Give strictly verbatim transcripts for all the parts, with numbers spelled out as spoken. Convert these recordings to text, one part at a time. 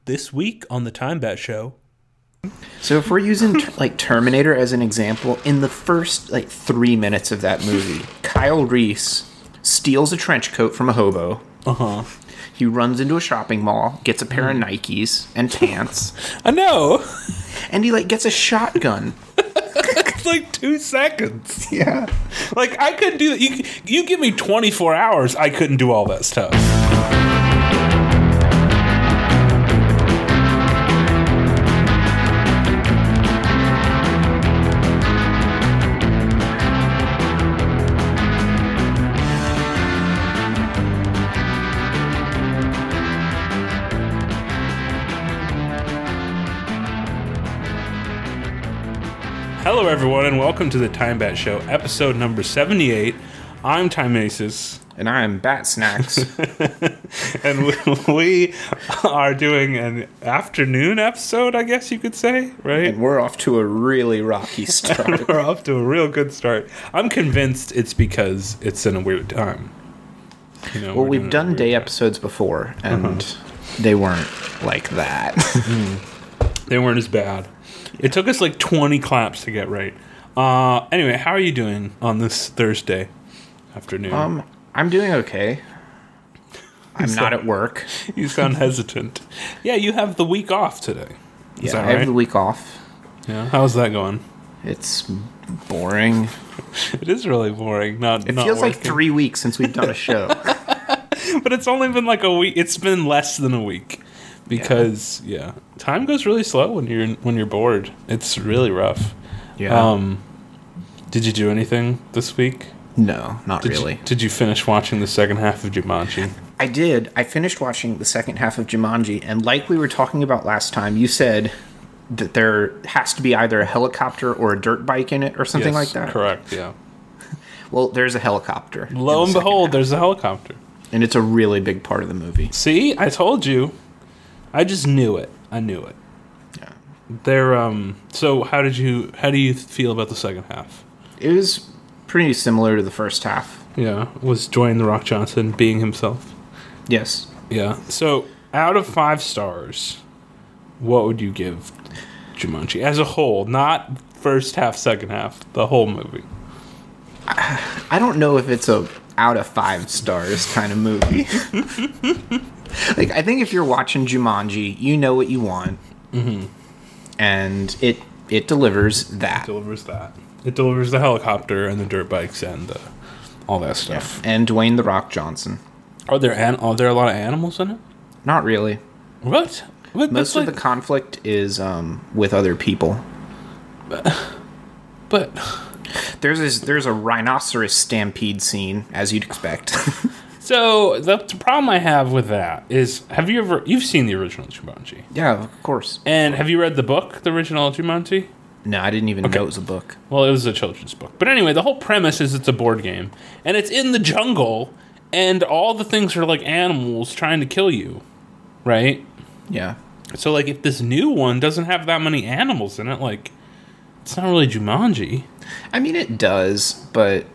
This week on the Time Bat Show. So if we're using like Terminator as an example, in the first like three minutes of that movie, Kyle Reese steals a trench coat from a hobo. Uh-huh. He runs into a shopping mall, gets a pair of Nikes and pants. I know. And he like gets a shotgun. It's like two seconds. Yeah. Like I couldn't do that. You, you give me twenty-four hours, I couldn't do all that stuff. Hello, everyone, and welcome to the Time Bat Show, episode number seventy-eight. I'm Time Aces. And I'm Bat Snacks. And we, we are doing an afternoon episode, I guess you could say, right? And we're off to a really rocky start. We're off to a real good start. I'm convinced it's because it's in a weird time. You know, well, we've done day time. episodes before, and uh-huh. they weren't like that. mm. They weren't as bad. It took us like twenty claps to get right. Uh, anyway, how are you doing on this Thursday afternoon? Um, I'm doing okay. I'm sound, not at work. You sound hesitant. Yeah, you have the week off today. Is yeah, that I right? have the week off. Yeah, how's that going? It's boring. It is really boring. Not. It not feels working. like three weeks since we've done a show. But it's only been like a week. It's been less than a week. Because yeah. yeah, time goes really slow when you're when you're bored. It's really rough. Yeah. Um, did you do anything this week? No, not did really. You, did you finish watching the second half of Jumanji? I did. I finished watching the second half of Jumanji, and like we were talking about last time, you said that there has to be either a helicopter or a dirt bike in it, or something yes, like that. Correct. Yeah. Well, there's a helicopter. Lo and the behold, half. there's a helicopter, and it's a really big part of the movie. See, I told you. I just knew it. I knew it. Yeah. There. Um. So, how did you? How do you feel about the second half? It was pretty similar to the first half. Yeah. Was Dwayne The Rock Johnson being himself? Yes. Yeah. So, out of five stars, what would you give Jumanji as a whole? Not first half, second half. The whole movie. I, I don't know if it's a out of five stars kind of movie. Like, I think if you're watching Jumanji, you know what you want. Mm-hmm. And it it delivers that. It delivers that. It delivers the helicopter and the dirt bikes and uh, all that stuff. Yeah. And Dwayne The Rock Johnson. Are there an- are there a lot of animals in it? Not really. What? what Most of like... the conflict is um, with other people. But... but... There's this, there's a rhinoceros stampede scene, as you'd expect. So the, the problem I have with that is, have you ever you've seen the original Jumanji? Yeah, of course. And have you read the book, the original Jumanji? No, I didn't even okay. know it was a book. Well, it was a children's book. But anyway, the whole premise is it's a board game, and it's in the jungle, and all the things are like animals trying to kill you, right? Yeah. So like, if this new one doesn't have that many animals in it, like, it's not really Jumanji. I mean, it does, but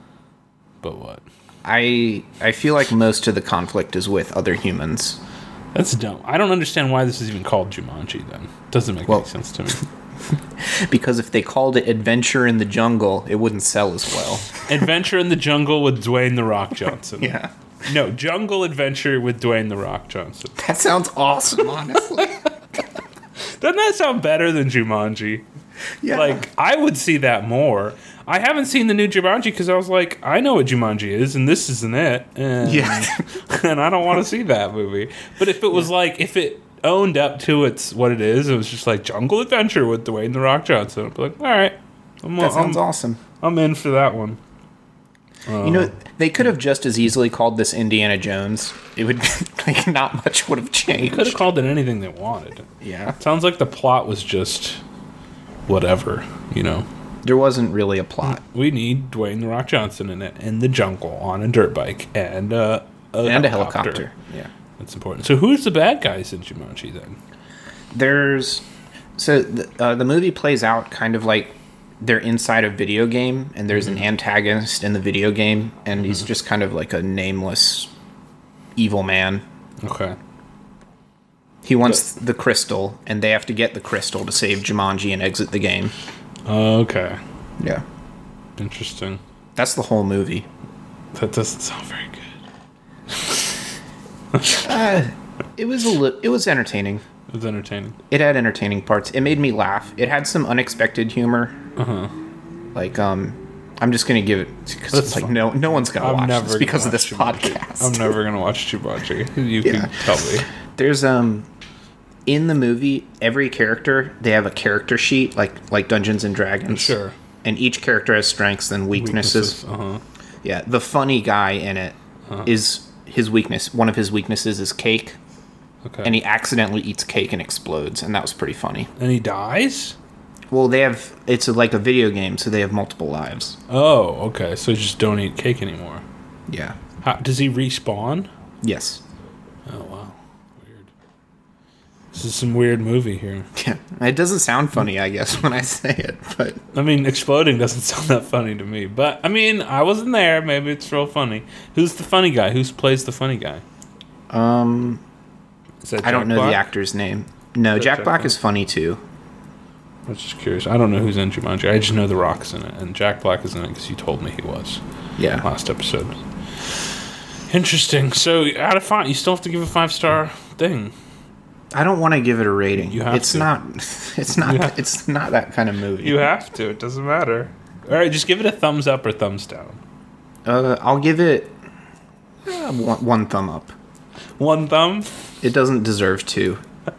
but what? I I feel like most of the conflict is with other humans. That's dumb. I don't understand why this is even called Jumanji then. Doesn't make well, any sense to me. Because if they called it Adventure in the Jungle, it wouldn't sell as well. Adventure in the Jungle with Dwayne The Rock Johnson. Yeah. No, Jungle Adventure with Dwayne The Rock Johnson. That sounds awesome, honestly. Doesn't that sound better than Jumanji? Yeah. Like, I would see that more. I haven't seen the new Jumanji because I was like, I know what Jumanji is, and this isn't it. And, yeah. and I don't want to see that movie. But if it was yeah. like, if it owned up to its what it is, it was just like Jungle Adventure with Dwayne The Rock Johnson. I'd be like, all right. I'm, that sounds I'm, awesome. I'm in for that one. Uh, you know, they could have just as easily called this Indiana Jones. It would, like, not much would have changed. They could have called it anything they wanted. Yeah. It sounds like the plot was just whatever, you know. There wasn't really a plot. We need Dwayne The Rock Johnson in it, in the jungle, on a dirt bike, and uh, a and helicopter. a helicopter. Yeah. That's important. So who's the bad guys in Jumanji, then? There's... So, the, uh, the movie plays out kind of like they're inside a video game, and there's mm-hmm. an antagonist in the video game, and mm-hmm. he's just kind of like a nameless evil man. Okay. He wants the crystal, and they have to get the crystal to save Jumanji and exit the game. Oh, okay. Yeah. Interesting. That's the whole movie. That doesn't sound very good. uh, it was a li- it was entertaining. It was entertaining. It had entertaining parts. It made me laugh. It had some unexpected humor. Uh-huh. Like, um, I'm just gonna give it because it's like fine. no no one's gonna I'm watch never this because gonna of this watch Jumanji. podcast. I'm never gonna watch Jumanji. You Yeah. can tell me. There's um in the movie, every character, they have a character sheet like like Dungeons and Dragons. Sure. And each character has strengths and weaknesses. Weaknesses. Uh-huh. Yeah, the funny guy in it is Uh-huh. his weakness. One of his weaknesses is cake, Okay. and he accidentally eats cake and explodes, and that was pretty funny. And he dies? Well, they have it's like a video game, so they have multiple lives. Oh, okay. So just don't eat cake anymore. Yeah. How, does he respawn? Yes. Oh, wow. Weird. This is some weird movie here. Yeah. It doesn't sound funny, I guess, when I say it, but I mean, exploding doesn't sound that funny to me. But, I mean, I wasn't there. Maybe it's real funny. Who's the funny guy? Who plays the funny guy? um, Is that I don't Jack know Black? the actor's name. No, that Jack Jack Black Black? is funny too. I was just curious. I don't know who's in Jumanji. I just know The Rock's in it. And Jack Black is in it because you told me he was Yeah. last episode. Interesting. So, out of five, you still have to give a five-star thing. I don't want to give it a rating. You have it's to. not. It's not. You have- It's not that kind of movie. You have to. It doesn't matter. All right, just give it a thumbs up or thumbs down. Uh, I'll give it uh, one, one thumb up. One thumb, It doesn't deserve two.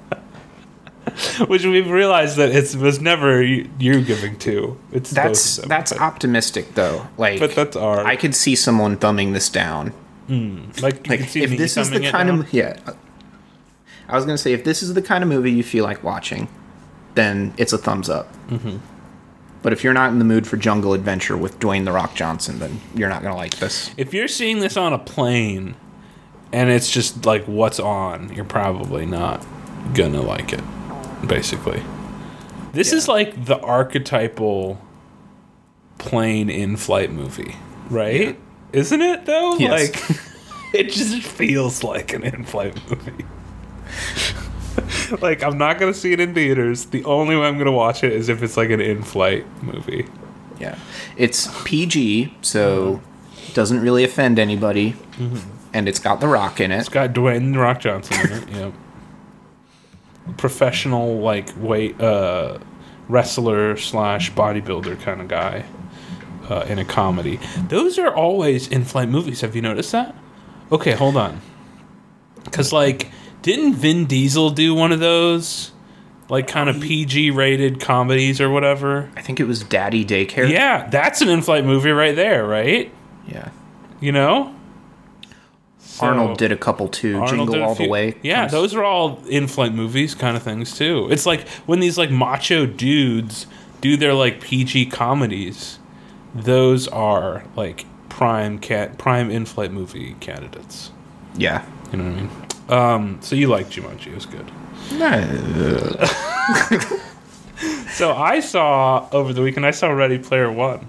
which we've realized that it was never you, you giving two. It's That's both of them, that's but, optimistic though. Like, but that's our. I could see someone thumbing this down. like, you Like, can see if me this is the thumbing it kind down. of yeah. I was gonna say if this is the kind of movie you feel like watching, then it's a thumbs up. Mm-hmm. But if you're not in the mood for jungle adventure with Dwayne the Rock Johnson, then you're not gonna like this. If you're seeing this on a plane, and it's just like what's on, you're probably not gonna like it. Basically, this is like the archetypal plane in-flight movie, right? Isn't it though? Yes. Like, it just feels like an in-flight movie. Like, I'm not gonna see it in theaters. The only way I'm gonna watch it is if it's like an in-flight movie. Yeah, it's P G, so it doesn't really offend anybody, and it's got The Rock in It's it. got Dwayne The Rock Johnson in it. Yep. Professional, like, weight uh, wrestler slash bodybuilder kind of guy uh, in a comedy. Those are always in-flight movies. Have you noticed that? Okay, hold on. Because, like, didn't Vin Diesel do one of those? Like, kind of P G rated comedies or whatever? I think it was Daddy Daycare. Yeah, that's an in-flight movie right there, right? Yeah. You know? Arnold So- did a couple too. Arnold Jingle did a All few- the Way. Yeah, comes- those are all in-flight movies kind of things too. It's like when these like macho dudes do their like P G comedies. Those are like prime cat prime in-flight movie candidates. Yeah. You know what I mean? Um, so you like Jumanji? It was good. So I saw over the weekend. I saw Ready Player One.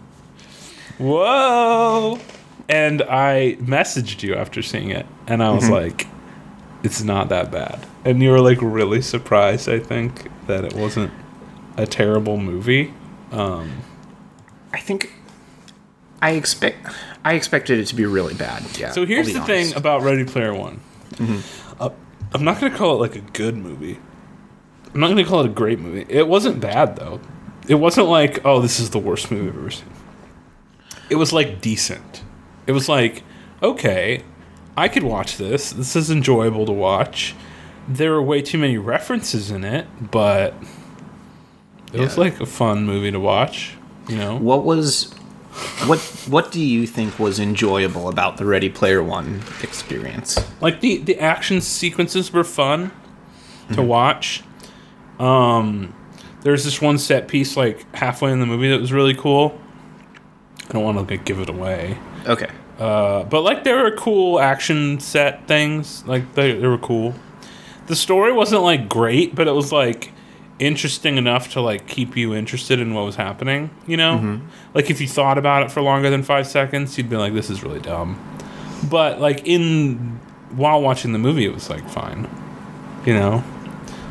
Whoa! And I messaged you after seeing it, and I was Mm-hmm. like, "It's not that bad." And you were like really surprised. I think that it wasn't a terrible movie. Um, I think I expect I expected it to be really bad. Yeah. so here's I'll the be thing honest. about Ready Player One. Uh, I'm not going to call it like a good movie. I'm not going to call it a great movie. It wasn't bad though. It wasn't like, oh, this is the worst movie I've ever seen. It was like decent. It was like, okay, I could watch this. This is enjoyable to watch. There were way too many references in it, but it was Yeah. like a fun movie to watch, you know? What was what what do you think was enjoyable about the Ready Player One experience? Like the, the action sequences were fun to watch. Um, there's this one set piece like halfway in the movie that was really cool. I don't want to like, give it away. Okay. Uh, but like there were cool action set things. Like they, they were cool. The story wasn't like great, but it was like interesting enough to like keep you interested in what was happening. You know, Mm-hmm. like if you thought about it for longer than five seconds, you'd be like, "This is really dumb." But like in while watching the movie, it was like fine. You know,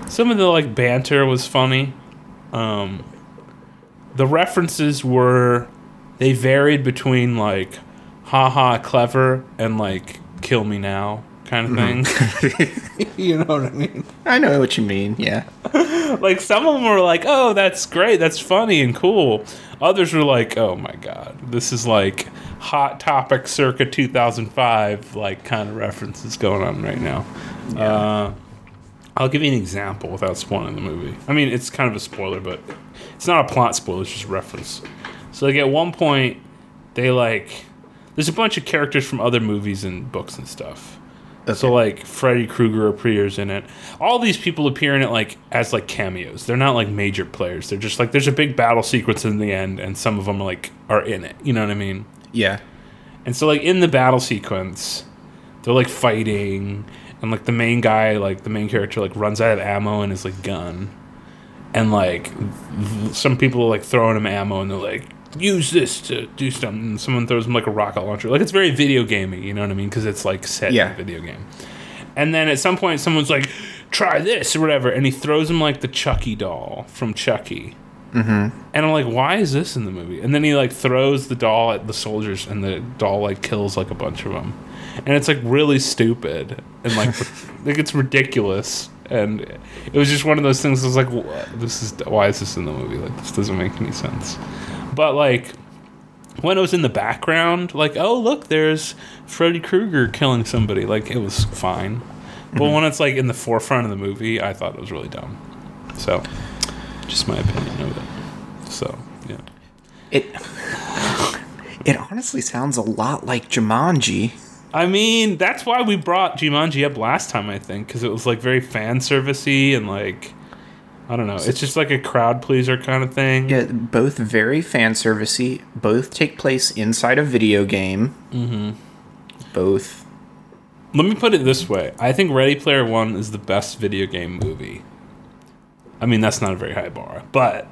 Some of the like banter was funny. Um, the references were they varied between like haha clever and like kill me now kind of thing. Mm-hmm. You know what I mean? I know what you mean, yeah. Like some of them were like, oh, that's great, that's funny and cool. Others were like, oh my god, this is like Hot Topic circa two thousand five like kind of references going on right now. Yeah. Uh, I'll give you an example without spoiling the movie. I mean, it's kind of a spoiler, but it's not a plot spoiler, it's just a reference. So, like, at one point, they, like... There's a bunch of characters from other movies and books and stuff. Okay. So, like, Freddy Krueger appears in it. All these people appear in it, like, as, like, cameos. They're not, like, major players. They're just, like, there's a big battle sequence in the end, and some of them, like, are in it. You know what I mean? Yeah. And so, like, in the battle sequence, they're, like, fighting... And, like, the main guy, like, the main character, like, runs out of ammo in his, like, gun. And, like, some people are, like, throwing him ammo, and they're like, use this to do something. And someone throws him, like, a rocket launcher. Like, it's very video gamey, you know what I mean? Because it's, like, set yeah. in a video game. And then at some point, someone's like, try this or whatever. And he throws him, like, the Chucky doll from Chucky. Mm-hmm. And I'm like, why is this in the movie? And then he, like, throws the doll at the soldiers, and the doll, like, kills, like, a bunch of them. And it's, like, really stupid. And, like, like it's ridiculous. And it was just one of those things I was like, what? This is, why is this in the movie? Like, this doesn't make any sense. But, like, when it was in the background, like, oh, look, there's Freddy Krueger killing somebody. Like, it was fine. But mm-hmm. when it's, like, in the forefront of the movie, I thought it was really dumb. So, just my opinion of it. So, yeah. It, it honestly sounds a lot like Jumanji. I mean, that's why we brought Jumanji up last time, I think, because it was, like, very fan servicey and, like, I don't know. It's just, like, a crowd pleaser kind of thing. Yeah, both very fan servicey. Both take place inside a video game. Mm-hmm. Both. Let me put it this way. I think Ready Player One is the best video game movie. I mean, that's not a very high bar, but...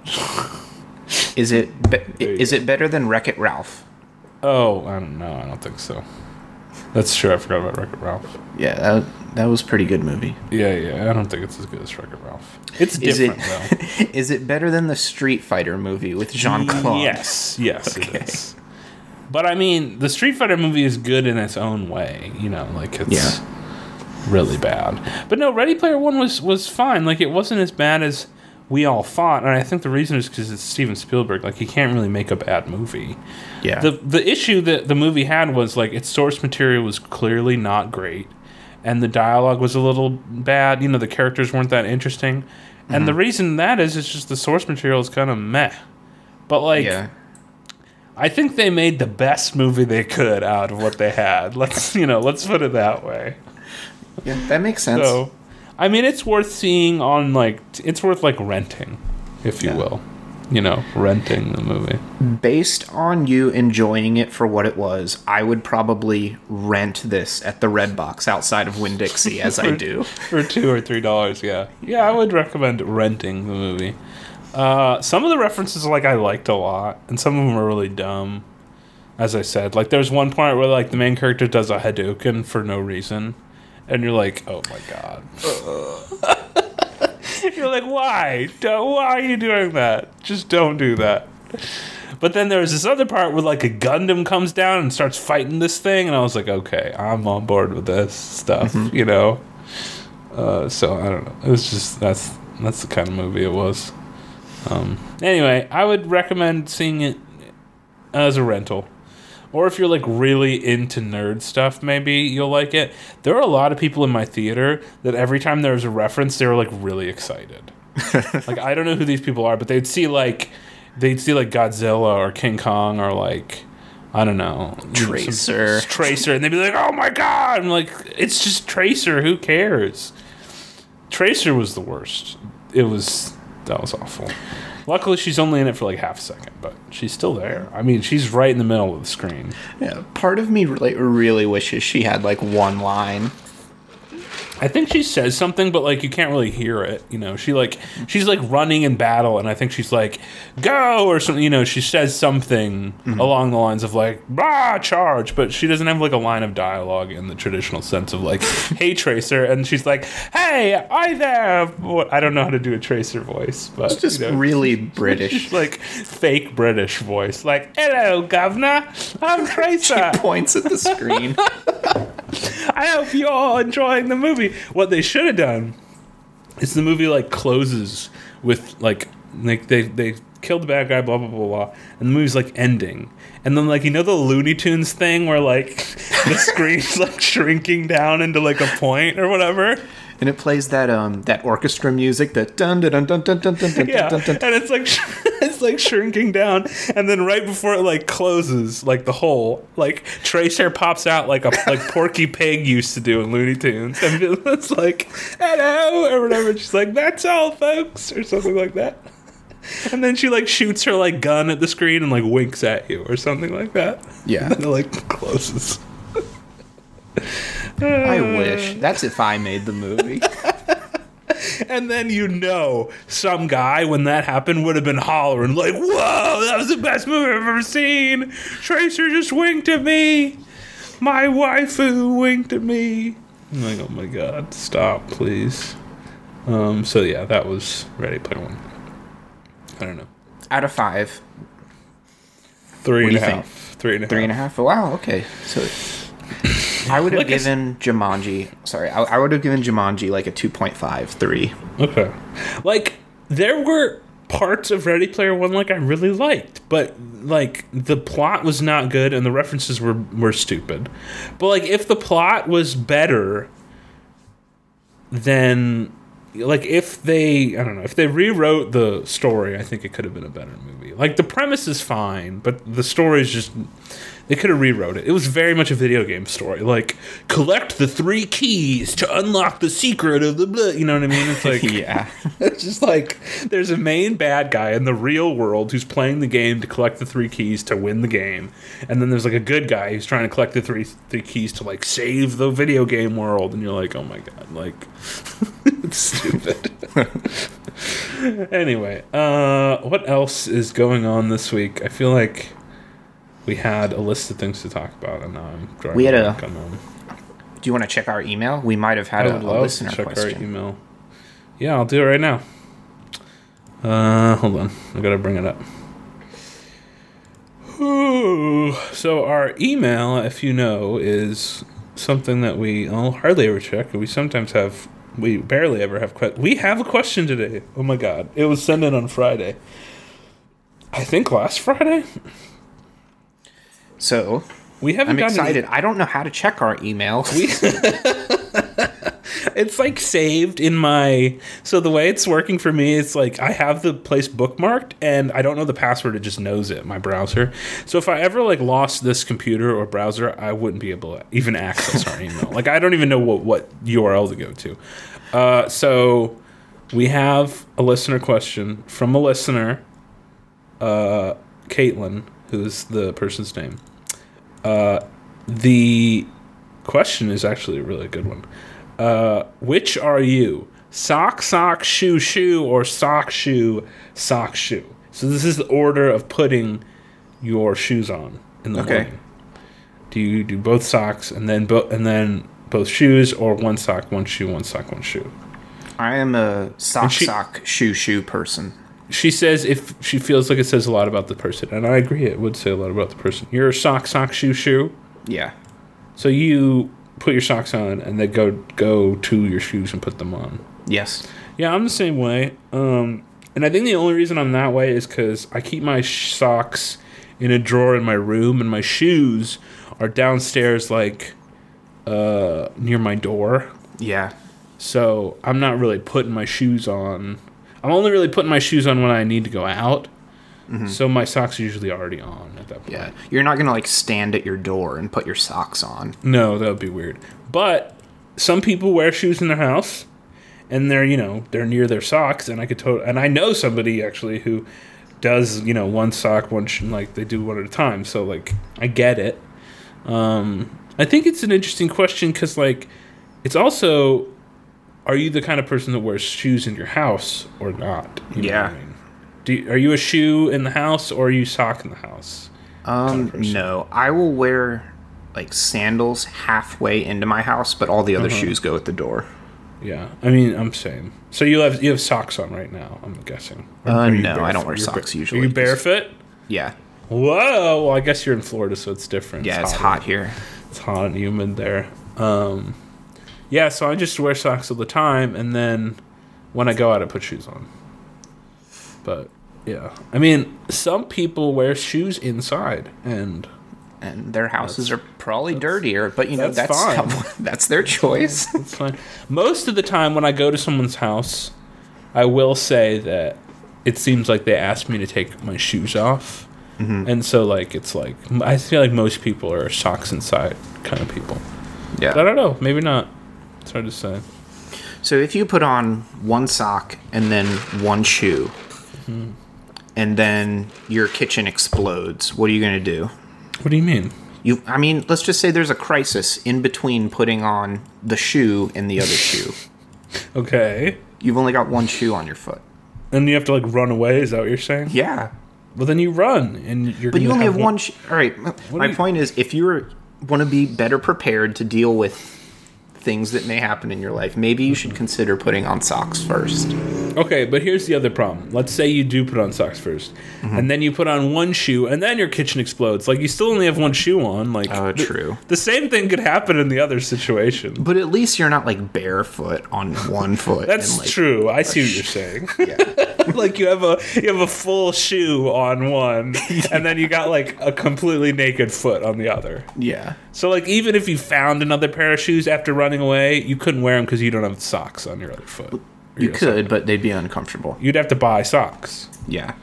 is it be- is go. it better than Wreck-It Ralph? Oh, I don't know. I don't think so. That's true. I forgot about Wreck-It Ralph. Yeah, that, that was a pretty good movie. Yeah, yeah. I don't think it's as good as Wreck-It Ralph. It's different, is it, though. Is it better than the Street Fighter movie with Jean-Claude? Yes, yes, okay. It is. But, I mean, the Street Fighter movie is good in its own way. You know, like, it's yeah. really bad. But, no, Ready Player One was, was fine. Like, it wasn't as bad as we all thought. And I think the reason is because it's Steven Spielberg. Like, he can't really make a bad movie. Yeah. The the issue that the movie had was, like, its source material was clearly not great. And the dialogue was a little bad. You know, the characters weren't that interesting. Mm-hmm. And the reason that is, is just the source material is kind of meh. But, like, yeah. I think they made the best movie they could out of what they had. Let's, you know, let's put it that way. Yeah, that makes sense. So, I mean, it's worth seeing on, like, it's worth, like, renting, if you yeah. will. You know, renting the movie. Based on you enjoying it for what it was, I would probably rent this at the Redbox outside of Winn-Dixie, as for, I do. For two or three dollars, yeah. Yeah, I would recommend renting the movie. Uh, some of the references, like, I liked a lot, and some of them are really dumb, as I said. Like, there's one point where, like, the main character does a Hadouken for no reason, and you're like, oh my god. You're like, why? Don't, why are you doing that? Just don't do that. But then there was this other part where, like, a Gundam comes down and starts fighting this thing, and I was like, okay, I'm on board with this stuff, mm-hmm. you know? Uh, so, I don't know. It was just, that's that's the kind of movie it was. Um, anyway, I would recommend seeing it as a rental. Or if you're, like, really into nerd stuff, maybe you'll like it. There are a lot of people in my theater that every time there was a reference, they were, like, really excited. Like, I don't know who these people are, but they'd see, like, they'd see, like, Godzilla or King Kong or, like, I don't know. Tracer. Some, Tracer. And they'd be like, oh, my God. I'm like, it's just Tracer. Who cares? Tracer was the worst. It was, that was awful. Luckily, she's only in it for like half a second, but she's still there. I mean, she's right in the middle of the screen. Yeah, part of me really, really wishes she had like one line. I think she says something, but like you can't really hear it. You know, she like she's like running in battle, and I think she's like go or something. You know, she says something mm-hmm. along the lines of like bah charge, but she doesn't have like a line of dialogue in the traditional sense of like hey Tracer, and she's like hey hi there. I don't know how to do a Tracer voice, but it's just you know, really British, just like fake British voice, like hello governor, I'm Tracer. She points at the screen. I hope you're all enjoying the movie. What they should have done is the movie like closes with like like they they killed the bad guy, blah blah blah blah, and the movie's like ending, and then like you know the Looney Tunes thing where like the screen's like shrinking down into like a point or whatever. And it plays that um that orchestra music that dun dun dun dun dun dun dun yeah, dun, dun. And it's like it's like shrinking down, and then right before it like closes, like the hole, like Tracer pops out like a like Porky Pig used to do in Looney Tunes, and it's like hello or whatever. And she's like that's all, folks, or something like that. And then she like shoots her like gun at the screen and like winks at you or something like that. Yeah, and then it like closes. I wish. That's if I made the movie. And then you know some guy, when that happened, would have been hollering like, whoa, that was the best movie I've ever seen. Tracer just winked at me. My waifu winked at me. I'm like, oh my god, stop, please. Um, so yeah, that was Ready Player One. I don't know. Out of five. Three and a think? half. Three and a half. Three and a half? Wow, okay. So I would have like given Jumanji, sorry, I, I would have given Jumanji like a two point five, three. Okay. Like, there were parts of Ready Player One like I really liked, but like the plot was not good and the references were, were stupid. But like if the plot was better, then like if they, I don't know, if they rewrote the story, I think it could have been a better movie. Like the premise is fine, but the story is just... They could have rewrote it. It was very much a video game story. Like, collect the three keys to unlock the secret of the blah. You know what I mean? It's like, yeah. It's just like, there's a main bad guy in the real world who's playing the game to collect the three keys to win the game. And then there's like a good guy who's trying to collect the three, three keys to like save the video game world. And you're like, oh my God, like, it's stupid. Anyway, uh, what else is going on this week? I feel like we had a list of things to talk about, and now I'm drawing we had a. on them. Do you want to check our email? We might have had I a, would a love listener to check question. our email. Yeah, I'll do it right now. Uh, hold on, I gotta bring it up. Ooh. So our email, if you know, is something that we oh, hardly ever check. We sometimes have. We barely ever have questions. We have a question today. Oh my God, it was sent in on Friday. I think last Friday. So, we haven't I'm gotten excited. E- I don't know how to check our email. We it's like saved in my... So the way it's working for me, it's like I have the place bookmarked, and I don't know the password. It just knows it, my browser. So if I ever like lost this computer or browser, I wouldn't be able to even access our email. Like I don't even know what, what U R L to go to. Uh, so we have a listener question from a listener, uh, Caitlin, who's the person's name. Uh, the question is actually a really good one. Uh, which are you? Sock, sock, shoe, shoe, or sock, shoe, sock, shoe? So this is the order of putting your shoes on in the okay. morning. Do you do both socks and then bo- and then both shoes, or one sock, one shoe, one sock, one shoe? I am a sock, she- sock, shoe, shoe person. She says if she feels like it says a lot about the person, and I agree, it would say a lot about the person. You're a sock, sock, shoe, shoe. Yeah. So you put your socks on and then go go to your shoes and put them on. Yes. Yeah, I'm the same way. Um, and I think the only reason I'm that way is because I keep my sh- socks in a drawer in my room, and my shoes are downstairs, like uh, near my door. Yeah. So I'm not really putting my shoes on. I'm only really putting my shoes on when I need to go out. Mm-hmm. So my socks are usually already on at that point. Yeah. You're not going to like stand at your door and put your socks on. No, that would be weird. But some people wear shoes in their house, and they're, you know, they're near their socks, and I could totally, and I know somebody actually who does, you know, one sock, one shoe, like they do one at a time. So like I get it. Um, I think it's an interesting question because like it's also are you the kind of person that wears shoes in your house or not? You know Yeah. what I mean? Do you, are you a shoe in the house or are you sock in the house? Um, Kind of no. I will wear like sandals halfway into my house, but all the other Uh-huh. shoes go at the door. Yeah, I mean, I'm same. So you have you have socks on right now, I'm guessing. Or Uh, are you no, I don't barefoot? wear You're socks ba- usually, Are you 'cause- barefoot? Yeah. Whoa! Well, I guess you're in Florida, so it's different. Yeah, it's hotter. hot here. It's hot and humid there. Um, yeah, so I just wear socks all the time, and then when I go out, I put shoes on. But yeah, I mean, some people wear shoes inside, and And their houses are probably dirtier, but you know that's that's fine. how- that's their choice. it's fine. Most of the time, when I go to someone's house, I will say that it seems like they ask me to take my shoes off, Mm-hmm. and so like it's like I feel like most people are socks inside kind of people. But I Yeah. don't know, maybe not. It's hard to say. So if you put on one sock and then one shoe, Mm-hmm. and then your kitchen explodes, what are you going to do? What do you mean? You, I mean, let's just say there's a crisis in between putting on the shoe and the other shoe. Okay. You've only got one shoe on your foot. And you have to like run away. Is that what you're saying? Yeah, Well, then you run, and you're. but you gonna only have one. Sh- All right. My do you- point is, if you want to be better prepared to deal with things that may happen in your life, maybe you should consider putting on socks first. Okay, but here's the other problem. Let's say you do put on socks 1st Mm-hmm. and then you put on one shoe, and then your kitchen explodes. Like you still only have one shoe on. Like Oh, the- true. The same thing could happen in the other situation. But at least you're not like barefoot on one foot. That's and, like, true. I see what you're saying. Yeah. Like you have a you have a full shoe on one, and then you got like a completely naked foot on the other. Yeah. So like even if you found another pair of shoes after running away, you couldn't wear them because you don't have socks on your other foot. Or You your could, but they'd be uncomfortable. You'd have to buy socks. Yeah.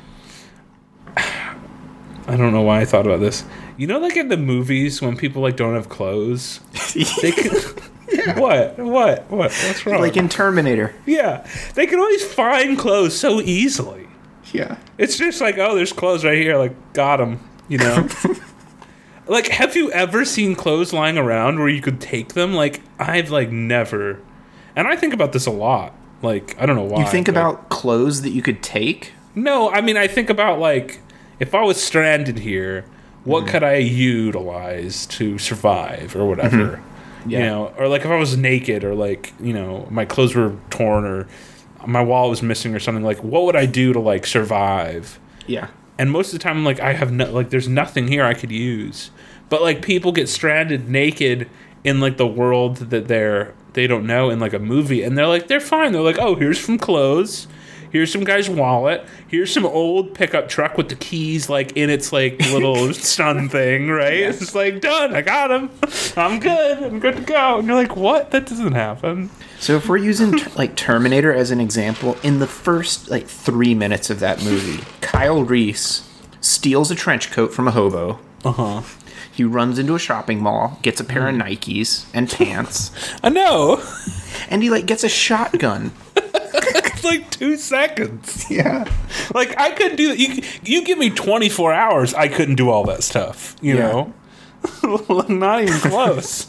I don't know why I thought about this. You know, like in the movies when people like don't have clothes, they can. What? What? What? What's wrong? Like in Terminator. yeah, they can always find clothes so easily. Yeah. It's just like, oh, there's clothes right here. Like, got them. You know. Like, have you ever seen clothes lying around where you could take them? Like, I've like never. And I think about this a lot. Like, I don't know why. You think but- about clothes that you could take? No, I mean, I think about, like, if I was stranded here, what could I utilize to survive or whatever? You Yeah. know, or, like, if I was naked or, like, you know, my clothes were torn or my wallet was missing or something, like, what would I do to, like, survive? Yeah. And most of the time, like, I have no, like, there's nothing here I could use. But, like, people get stranded naked in, like, the world that they're, they don't know in, like, a movie. And they're like, they're fine. They're like, oh, here's some clothes. Here's some guy's wallet. Here's some old pickup truck with the keys, like, in its, like, little stun thing, right? Yeah. It's just like, done. I got him. I'm good. I'm good to go. And you're like, what? That doesn't happen. So if we're using ter- like Terminator as an example, in the first like three minutes of that movie, Kyle Reese steals a trench coat from a hobo. Uh-huh. He runs into a shopping mall, gets a pair of Nikes and pants, I know. and he like gets a shotgun. It's like two seconds. Yeah. Like I couldn't do that. You you give me twenty-four hours, I couldn't do all that stuff. You Yeah. know, not even close.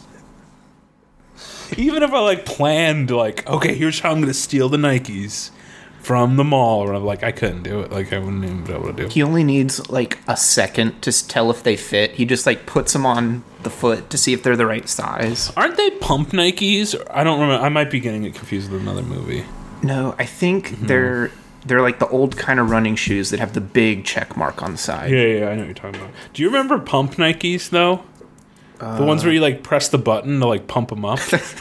Even if I like planned, like, okay, here's how I'm gonna steal the Nikes from the mall, or I'm like, I couldn't do it. Like I wouldn't even be able to do. He only needs like a second to s- tell if they fit. He just like puts them on the foot to see if they're the right size. Aren't they pump Nikes? I don't remember. I might be getting it confused with another movie. No, I think Mm-hmm. they're they're like the old kind of running shoes that have the big check mark on the side. Yeah, yeah, I know what you're talking about. Do you remember pump Nikes though? The ones where you like press the button to like pump them up.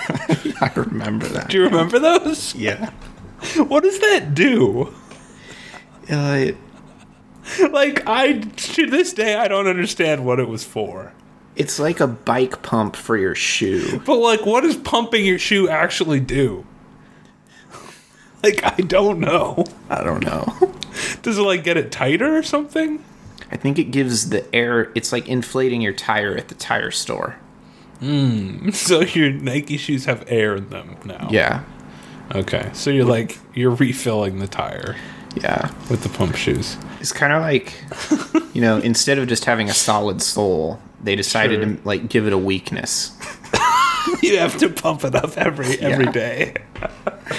I remember that. Do you remember those? Yeah. What does that do? Uh, it- Like I to this day I don't understand what it was for. it's like a bike pump for your shoe. But like what does pumping your shoe actually do? Like I don't know. I don't know. Does it like get it tighter or something? I think it gives the air. It's like inflating your tire at the tire store. So your Nike shoes have air in them now. Yeah. Okay. So you're like you're refilling the tire Yeah. with the pump shoes. It's kind of like, you know, instead of just having a solid sole, they decided Sure. to like give it a weakness. You have to pump it up every every Yeah. day.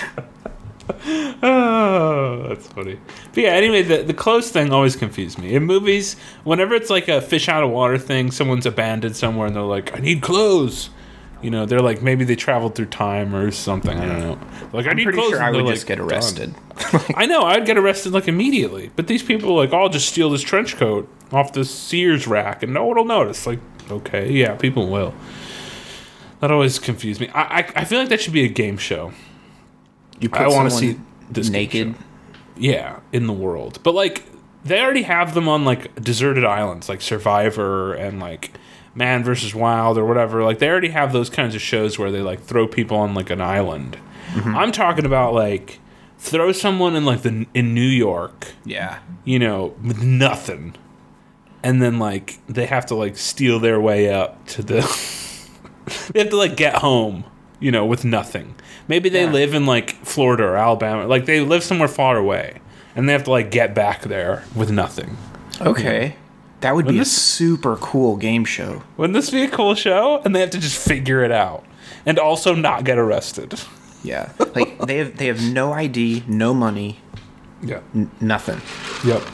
Oh, that's funny. But yeah, anyway, the, the clothes thing always confused me. In movies, whenever it's like a fish out of water thing, someone's abandoned somewhere and they're like, I need clothes. You know, they're like, maybe they traveled through time or something. I don't know. Like, I I'm need pretty clothes. sure I and would they're just like, get arrested. I know, I'd get arrested like immediately. But these people are like, oh, I'll just steal this trench coat off the Sears rack and no one will notice. Like, okay, yeah, people will. That always confused me. I I, I feel like that should be a game show. You put I want to someone see this game naked. show. Yeah, in the world. But like, they already have them on like deserted islands, like Survivor and like Man versus Wild or whatever. Like, they already have those kinds of shows where they like throw people on like an island. Mm-hmm. I'm talking about like throw someone in like the in New York. Yeah. You know, with nothing, and then like they have to like steal their way up to the. They have to like get home, you know, with nothing. Maybe they Yeah. live in like Florida or Alabama, like they live somewhere far away, and they have to like get back there with nothing. Okay. That would Wouldn't be a this- super cool game show. Wouldn't this be a cool show? And they have to just figure it out, and also not get arrested. Yeah. Like they have they have no I D, no money, Yeah. n- nothing. Yep.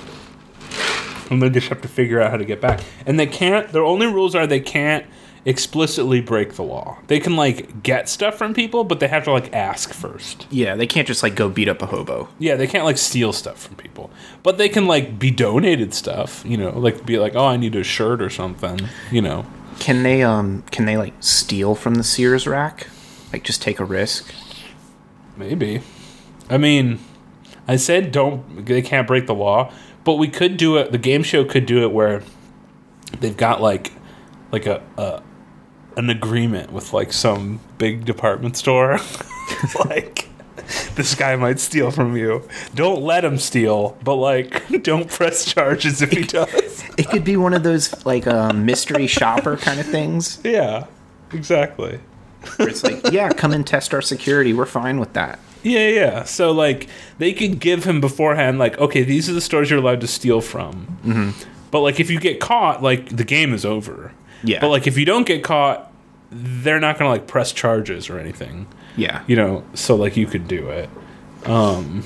And they just have to figure out how to get back, and they can't. Their only rules are they can't explicitly break the law. They can like get stuff from people, but they have to like ask first. Yeah, they can't just like go beat up a hobo. Yeah, they can't like steal stuff from people, but they can like be donated stuff. You know, like be like, oh, I need a shirt or something. You know, Can they um can they like steal from the Sears rack? Like just take a risk? maybe. I mean, I said don't. They can't break the law, but we could do it. The game show could do it where they've got like like a, a an agreement with like some big department store. Like, this guy might steal from you. Don't let him steal, but like, don't press charges if he does. It could be one of those like um, mystery shopper kind of things. Yeah, exactly. Where it's like, yeah, come and test our security. We're fine with that. Yeah, yeah. So like, they could give him beforehand, like, okay, these are the stores you're allowed to steal from. Mm-hmm. But like, if you get caught, like, the game is over. Yeah. But like, if you don't get caught, they're not gonna like press charges or anything. Yeah. You know, so like you could do it. Um,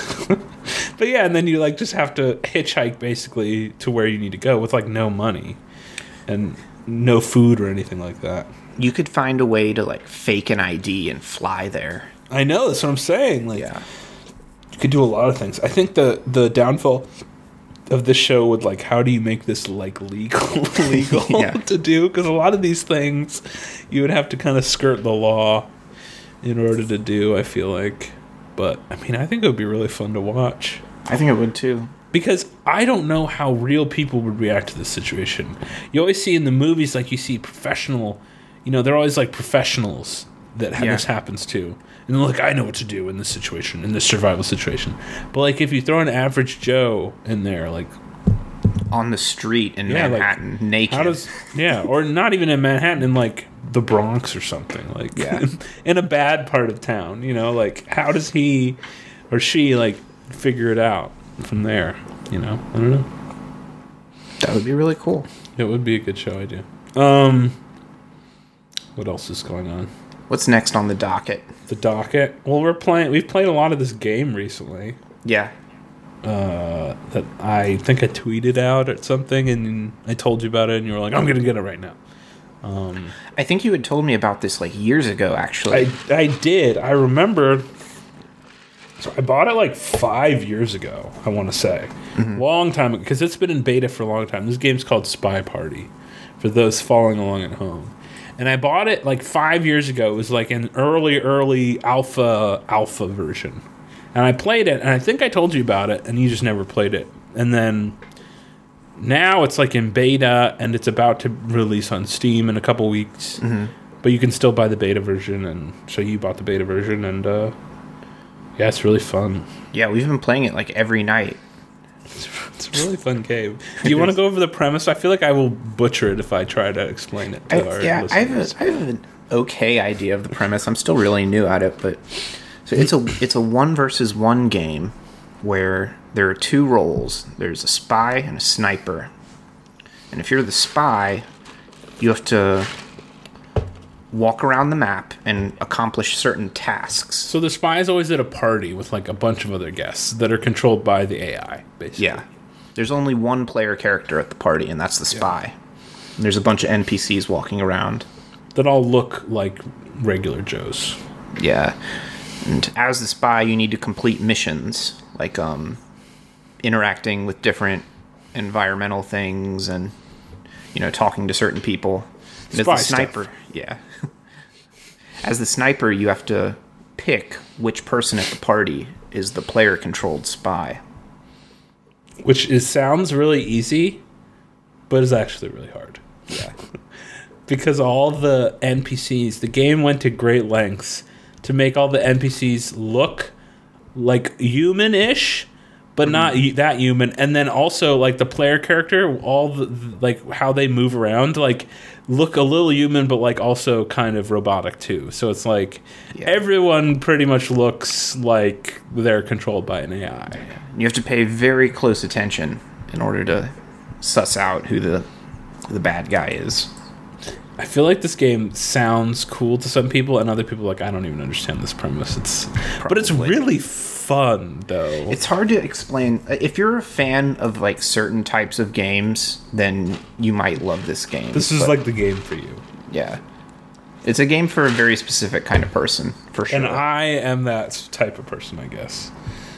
but yeah, and then you like just have to hitchhike basically to where you need to go with like no money and no food or anything like that. You could find a way to like fake an I D and fly there. I know, that's what I'm saying. Like, Yeah. you could do a lot of things. I think the the downfall of this show would like, how do you make this like legal legal Yeah. to do? Because a lot of these things you would have to kind of skirt the law in order to do, I feel like. But I mean, I think it would be really fun to watch, I think it would too. because I don't know how real people would react to this situation. You always see in the movies, like, you see professional, you know, they're always like professionals that ha- Yeah. this happens to. And they're like, I know what to do in this situation, in this survival situation. But like, if you throw an average Joe in there, like, On the street in Yeah, like, Manhattan, naked. how does, yeah, or not even in Manhattan, in like the Bronx or something, like, Yeah. in a bad part of town, you know, like, how does he or she like figure it out from there? You know, I don't know. That would be really cool. It would be a good show idea. Um, what else is going on? What's next on the docket? The docket. Well, we're playing. We've played a lot of this game recently. Yeah. Uh, that I think I tweeted out at something, and I told you about it, and you were like, "I'm gonna get it right now." I think you had told me about this like years ago, actually. I I did. I remember. So I bought it like five years ago. I want to say, long time ago, because it's been in beta for a long time. This game's called Spy Party, for those following along at home. And I bought it like five years ago. It was like an early, early alpha alpha version. And I played it, and I think I told you about it, and you just never played it. And then now it's like in beta, and it's about to release on Steam in a couple weeks. Mm-hmm. But you can still buy the beta version, and so you bought the beta version, and uh, yeah, it's really fun. Yeah, we've been playing it like every night. It's, it's a really fun game. Do you want to go over the premise? I feel like I will butcher it if I try to explain it to I, our yeah, I have, listeners. a, I have an okay idea of the premise. I'm still really new at it, but so it's a it's a one versus one game where there are two roles. There's a spy and a sniper. And if you're the spy, you have to walk around the map and accomplish certain tasks. So the spy is always at a party with like a bunch of other guests that are controlled by the A I, basically. Yeah. There's only one player character at the party, and that's the spy. Yeah. And there's a bunch of N P Cs walking around. That all look like regular Joes. Yeah. And as the spy, you need to complete missions, like um, interacting with different environmental things and, you know, talking to certain people. And Spy as the sniper, stuff. Yeah. As the sniper, you have to pick which person at the party is the player-controlled spy. Which is sounds really easy, but is actually really hard. Yeah. Because all the N P Cs, the game went to great lengths to make all the N P Cs look like human-ish, but mm-hmm. not that human. And then also, like, the player character, all the, like, how they move around, like, look a little human, but, like, also kind of robotic, too. So it's like, yeah. everyone pretty much looks like they're controlled by an A I. You have to pay very close attention in order to suss out who the the bad guy is. I feel like this game sounds cool to some people, and other people are like, I don't even understand this premise. It's, Probably. But it's really fun, though. It's hard to explain. If you're a fan of like certain types of games, then you might love this game. This is but, like the game for you. Yeah. It's a game for a very specific kind of person, for sure. And I am that type of person, I guess.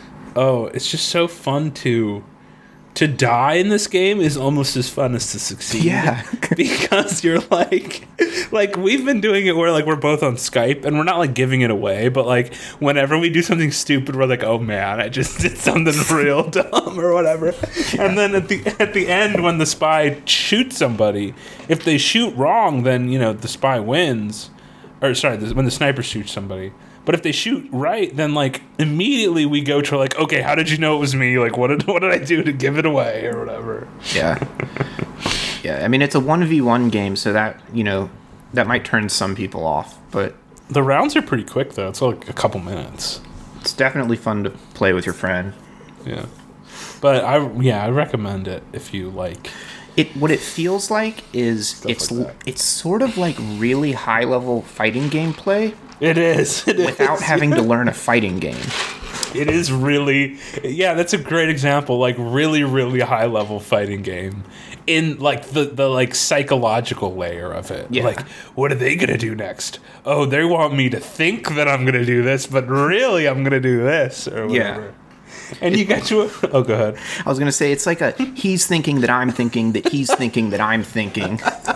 Oh, it's just so fun to... To die in this game is almost as fun as to succeed. Yeah. Because you're like, like we've been doing it where like we're both on Skype and we're not like giving it away, but like whenever we do something stupid, we're like, oh man, I just did something real dumb or whatever. Yeah. And then at the at the end, when the spy shoots somebody, if they shoot wrong, then you know the spy wins. Or sorry, when the sniper shoots somebody. But if they shoot right, then like immediately we go to like, okay, how did you know it was me? Like, what did what did I do to give it away or whatever? Yeah, yeah. I mean, it's a one v one game, so that you know that might turn some people off. But the rounds are pretty quick, though. It's like a couple minutes. It's definitely fun to play with your friend. Yeah, but I yeah I recommend it if you like. It what it feels like is Stuff it's like it's sort of like really high level fighting gameplay. It is. It without is. having to learn a fighting game. It is really... Yeah, that's a great example. Like, really, really high-level fighting game. In, like, the, the like, psychological layer of it. Yeah. Like, what are they going to do next? Oh, they want me to think that I'm going to do this, but really I'm going to do this, or whatever. Yeah. And you got to... Oh, go ahead. I was going to say, it's like a he's thinking that I'm thinking that he's thinking that I'm thinking.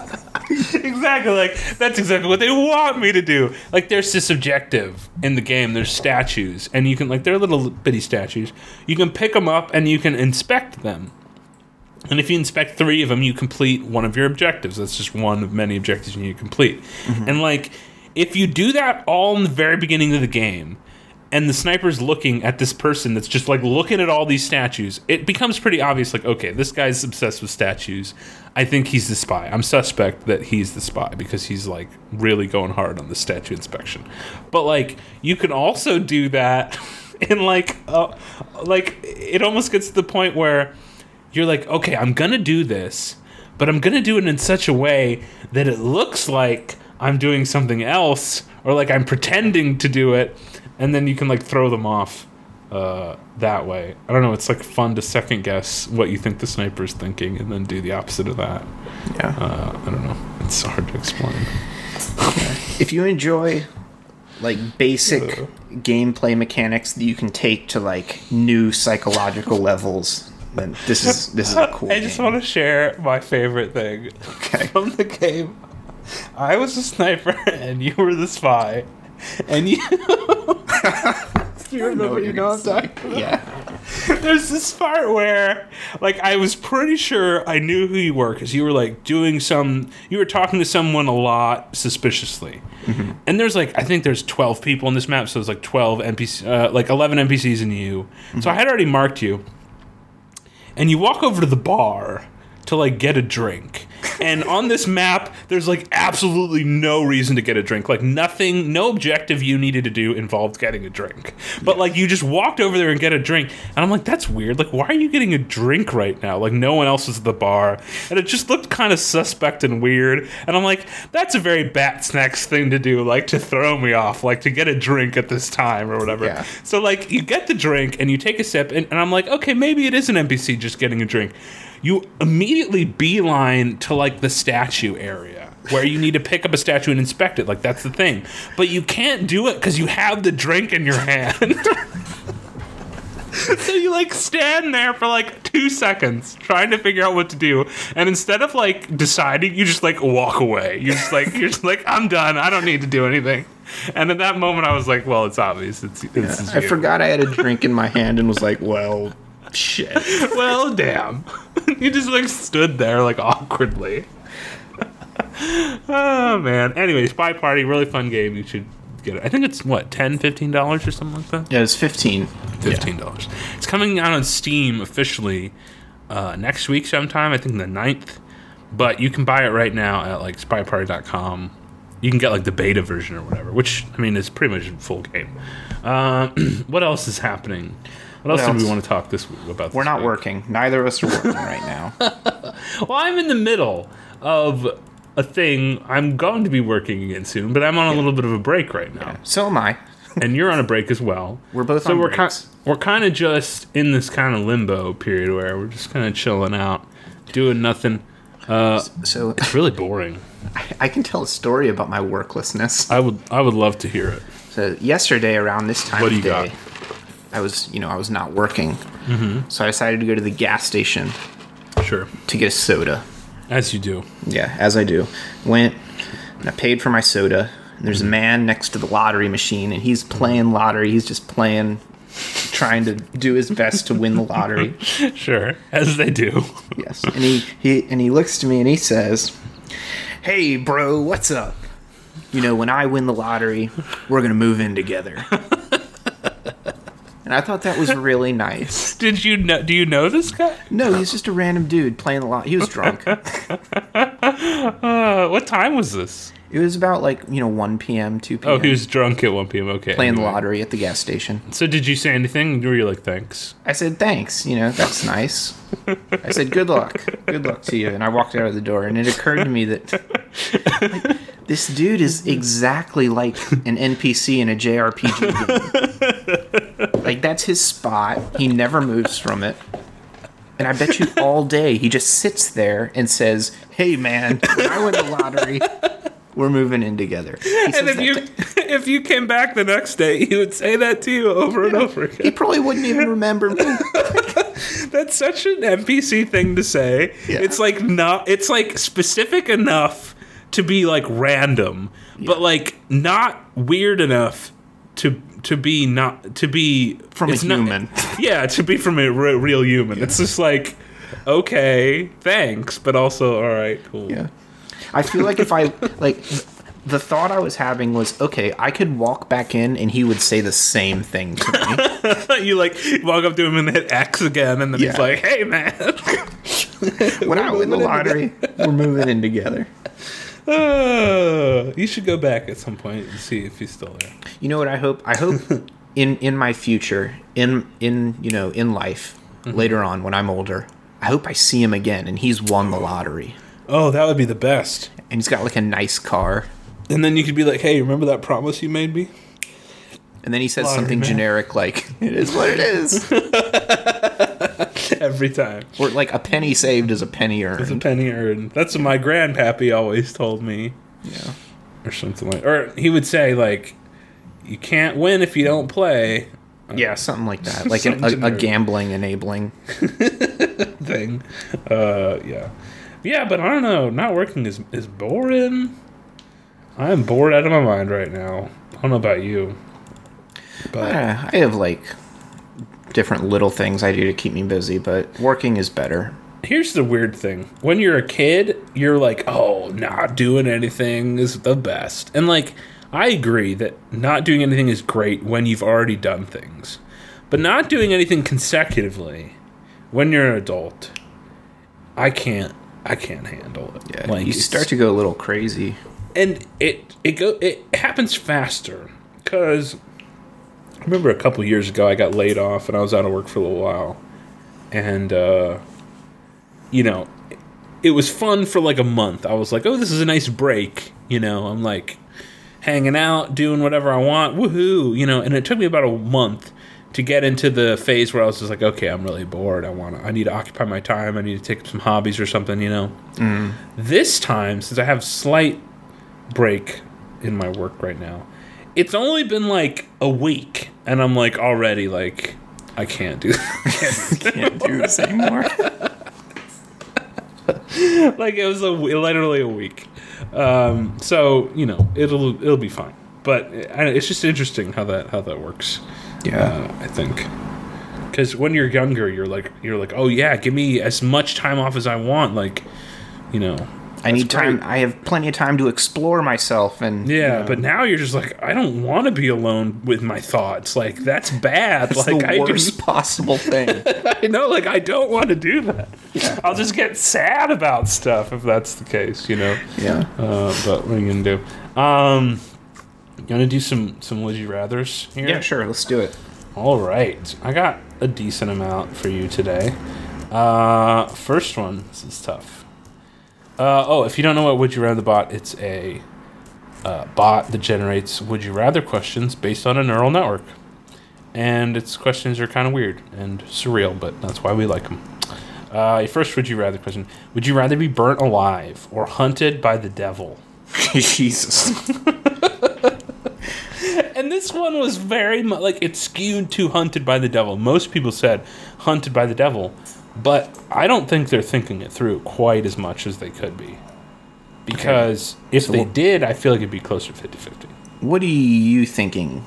Exactly, like that's exactly what they want me to do. Like there's this objective in the game. There's statues, and you can like they're little bitty statues. You can pick them up and you can inspect them. And if you inspect three of them, you complete one of your objectives. That's just one of many objectives you need to complete. Mm-hmm. And like if you do that all in the very beginning of the game, and the sniper's looking at this person that's just like looking at all these statues, it becomes pretty obvious, like, okay, this guy's obsessed with statues. I think he's the spy. I'm suspect that he's the spy because he's like really going hard on the statue inspection. But like you can also do that in like uh, like it almost gets to the point where you're like, okay, I'm gonna do this, but I'm gonna do it in such a way that it looks like I'm doing something else, or like I'm pretending to do it. And then you can, like, throw them off uh, that way. I don't know. It's, like, fun to second-guess what you think the sniper's thinking and then do the opposite of that. Yeah. Uh, I don't know. It's hard to explain. If you enjoy, like, basic uh, gameplay mechanics that you can take to, like, new psychological levels, then this is this is a cool I just game. want to share my favorite thing okay. from the game. I was a sniper, and you were the spy. And you, you remember, you know what I'm talking about? Yeah. There's this part where, like, I was pretty sure I knew who you were because you were, like, doing some, you were talking to someone a lot suspiciously. Mm-hmm. And there's, like, I think there's twelve people on this map, so there's, like, twelve N P Cs, uh, like, eleven N P Cs and you. Mm-hmm. So I had already marked you. And you walk over to the bar to, like, get a drink. And on this map, there's like absolutely no reason to get a drink. Like nothing, no objective you needed to do involved getting a drink. But like you just walked over there and get a drink. And I'm like, that's weird. Like, why are you getting a drink right now? Like no one else is at the bar. And it just looked kind of suspect and weird. And I'm like, that's a very Bat Snacks thing to do, like to throw me off, like to get a drink at this time or whatever. Yeah. So like you get the drink and you take a sip and, and I'm like, okay, maybe it is an N P C just getting a drink. You immediately beeline to like the statue area where you need to pick up a statue and inspect it. Like that's the thing. But you can't do it because you have the drink in your hand. So you like stand there for like two seconds trying to figure out what to do, and instead of like deciding, you just like walk away. You're just like you're just like I'm done. I don't need to do anything. And at that moment, I was like, well, it's obvious. It's, it's I forgot I had a drink in my hand and was like, well, shit. Well, damn. You just like stood there like awkwardly. Oh man. Anyway, Spy Party, really fun game. You should get it. I think it's what, ten dollars, fifteen dollars or something like that? Yeah, it's fifteen. fifteen dollars. Yeah. It's coming out on Steam officially uh, next week sometime, I think the ninth. But you can buy it right now at like spy party dot com. You can get like the beta version or whatever, which I mean is pretty much a full game. Uh, what else is happening? What, what else, else do we want to talk this week about? We're this not week? working. Neither of us are working right now. Well, I'm in the middle of a thing. I'm going to be working again soon, but I'm on a yeah. little bit of a break right now. Yeah. So am I. And you're on a break as well. We're both so on we're breaks. Ki- we're kind of just in this kind of limbo period where we're just kind of chilling out, doing nothing. Uh, so it's really boring. I, I can tell a story about my worklessness. I would I would love to hear it. So yesterday around this time what do of you day, got? I was you know I was not working, mm-hmm. so I decided to go to the gas station. Sure. To get a soda. As you do. Yeah, as I do. Went and I paid for my soda. And there's mm-hmm. a man next to the lottery machine, and he's playing lottery. He's just playing, trying to do his best to win the lottery. Sure, as they do. Yes, and he, he and he looks to me and he says, "Hey, bro, what's up? You know, when I win the lottery, we're gonna move in together." And I thought that was really nice. Did you know? Do you know this guy? No, he's just a random dude playing the lot. He was drunk. uh, what time was this? It was about like you know one p.m., two p.m. Oh, he was drunk at one p.m. Okay, playing anyway. the lottery at the gas station. So did you say anything? Or were you like, thanks? I said thanks. You know, that's nice. I said good luck, good luck to you, and I walked out of the door. And it occurred to me that like, this dude is exactly like an N P C in a J R P G game. Like that's his spot. He never moves from it. And I bet you all day he just sits there and says, "Hey man, when I win the lottery, we're moving in together." And if you to- if you came back the next day, he would say that to you over yeah. and over again. He probably wouldn't even remember me. That's such an N P C thing to say. Yeah. It's like not. It's like specific enough to be like random, yeah. but like not weird enough to to be not to be from a human. Not, yeah, to be from a re- real human. Yeah. It's just like, okay, thanks, but also all right, cool. Yeah. I feel like if I like the thought I was having was, okay, I could walk back in and he would say the same thing to me. You like walk up to him and hit X again, and then yeah. he's like, "Hey, man, when I win the lottery, we're moving in together." Uh, you should go back at some point and see if he's still there. You know what I hope? I hope in in my future, in in you know in life, mm-hmm. later on when I'm older, I hope I see him again and he's won the lottery. Oh, that would be the best. And he's got like a nice car. And then you could be like, "Hey, remember that promise you made me?" And then he says lottery something man. generic like, "It is what it is." Every time. Or like a penny saved is a penny earned. It's a penny earned. That's what my grandpappy always told me. Yeah. Or something like, or he would say like, "You can't win if you don't play." Yeah, something like that. Like an, a, a gambling enabling thing. Uh, yeah. Yeah, but I don't know. Not working is is boring. I'm bored out of my mind right now. I don't know about you. But uh, I have like different little things I do to keep me busy, but working is better. Here's the weird thing. When you're a kid, you're like, oh, not doing anything is the best. And like, I agree that not doing anything is great when you've already done things. But not doing anything consecutively when you're an adult, I can't. I can't handle it. Yeah, like you start to go a little crazy. And it it go it happens faster because I remember a couple years ago I got laid off and I was out of work for a little while, and uh, you know, it was fun for like a month. I was like, oh, this is a nice break. You know, I'm like hanging out, doing whatever I want, woohoo. You know, and it took me about a month to get into the phase where I was just like, okay, I'm really bored. I want to, I need to occupy my time. I need to take up some hobbies or something. You know, mm. This time since I have slight break in my work right now, it's only been like a week and I'm like already like I can't do this. can't do this anymore. Like it was a literally a week, um, so you know it'll it'll be fine, but it's just interesting how that how that works. Yeah, uh, I think because when you're younger you're like you're like oh yeah, give me as much time off as I want, like you know I need time. Great. I have plenty of time to explore myself, and yeah. You know. But now you're just like, I don't want to be alone with my thoughts. Like that's bad. That's like the I worst do, possible thing. I know. Like I don't want to do that. Yeah. I'll just get sad about stuff if that's the case. You know. Yeah. Uh, but what are you gonna do? Um, you wanna do some some would you rather's here? Yeah, sure. Let's do it. All right. I got a decent amount for you today. Uh, first one. This is tough. Uh, oh, if you don't know what Would You Rather bot, it's a uh, bot that generates Would You Rather questions based on a neural network. And its questions are kind of weird and surreal, but that's why we like them. Uh, first Would You Rather question. Would you rather be burnt alive or hunted by the devil? Jesus. And this one was very much, like, it skewed to hunted by the devil. Most people said hunted by the devil. But I don't think they're thinking it through quite as much as they could be. Because okay. if so they did, I feel like it'd be closer to fifty-fifty. What are you thinking?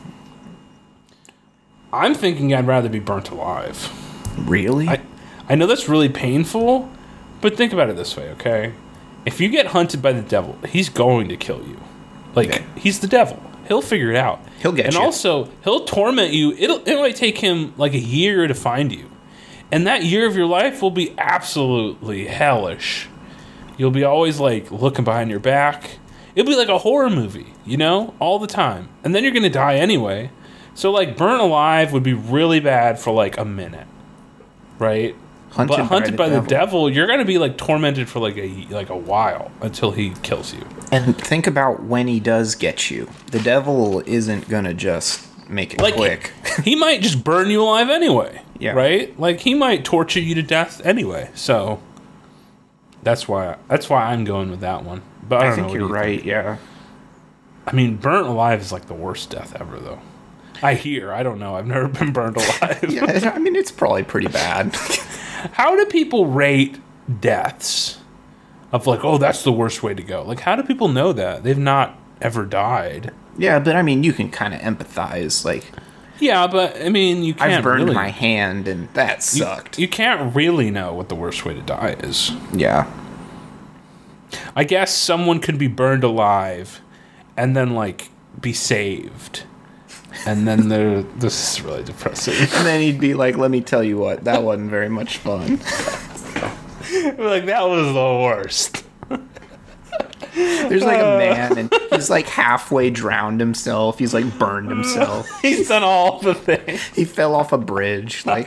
I'm thinking I'd rather be burnt alive. Really? I, I know that's really painful, but think about it this way, okay? If you get hunted by the devil, he's going to kill you. Like, okay. He's the devil. He'll figure it out. He'll get and you. And also, he'll torment you. It'll, it might take him like a year to find you. And that year of your life will be absolutely hellish. You'll be always, like, looking behind your back. It'll be like a horror movie, you know, all the time. And then you're going to die anyway. So, like, burnt alive would be really bad for, like, a minute. Right? Hunted but hunted by, the, by the devil. devil, you're going to be, like, tormented for, like, a like a while until he kills you. And think about when he does get you. The devil isn't going to just make it like, quick. He, he might just burn you alive anyway. Yeah. Right? Like, he might torture you to death anyway. So, that's why that's why I'm going with that one. But I, don't I think know you're you right, think. yeah. I mean, burnt alive is like the worst death ever, though. I hear. I don't know. I've never been burned alive. Yeah, I mean, it's probably pretty bad. How do people rate deaths of like, oh, that's the worst way to go? Like, how do people know that? They've not ever died. Yeah, but I mean, you can kind of empathize, like... Yeah, but, I mean, you can't I've burned really, my hand, and that sucked. You, you can't really know what the worst way to die is. Yeah. I guess someone could be burned alive and then, like, be saved. And then they're... This is really depressing. And then he'd be like, let me tell you what, that wasn't very much fun. Like, that was the worst. There's like a man, and he's like halfway drowned himself. He's like burned himself. He's done all the things. He fell off a bridge, like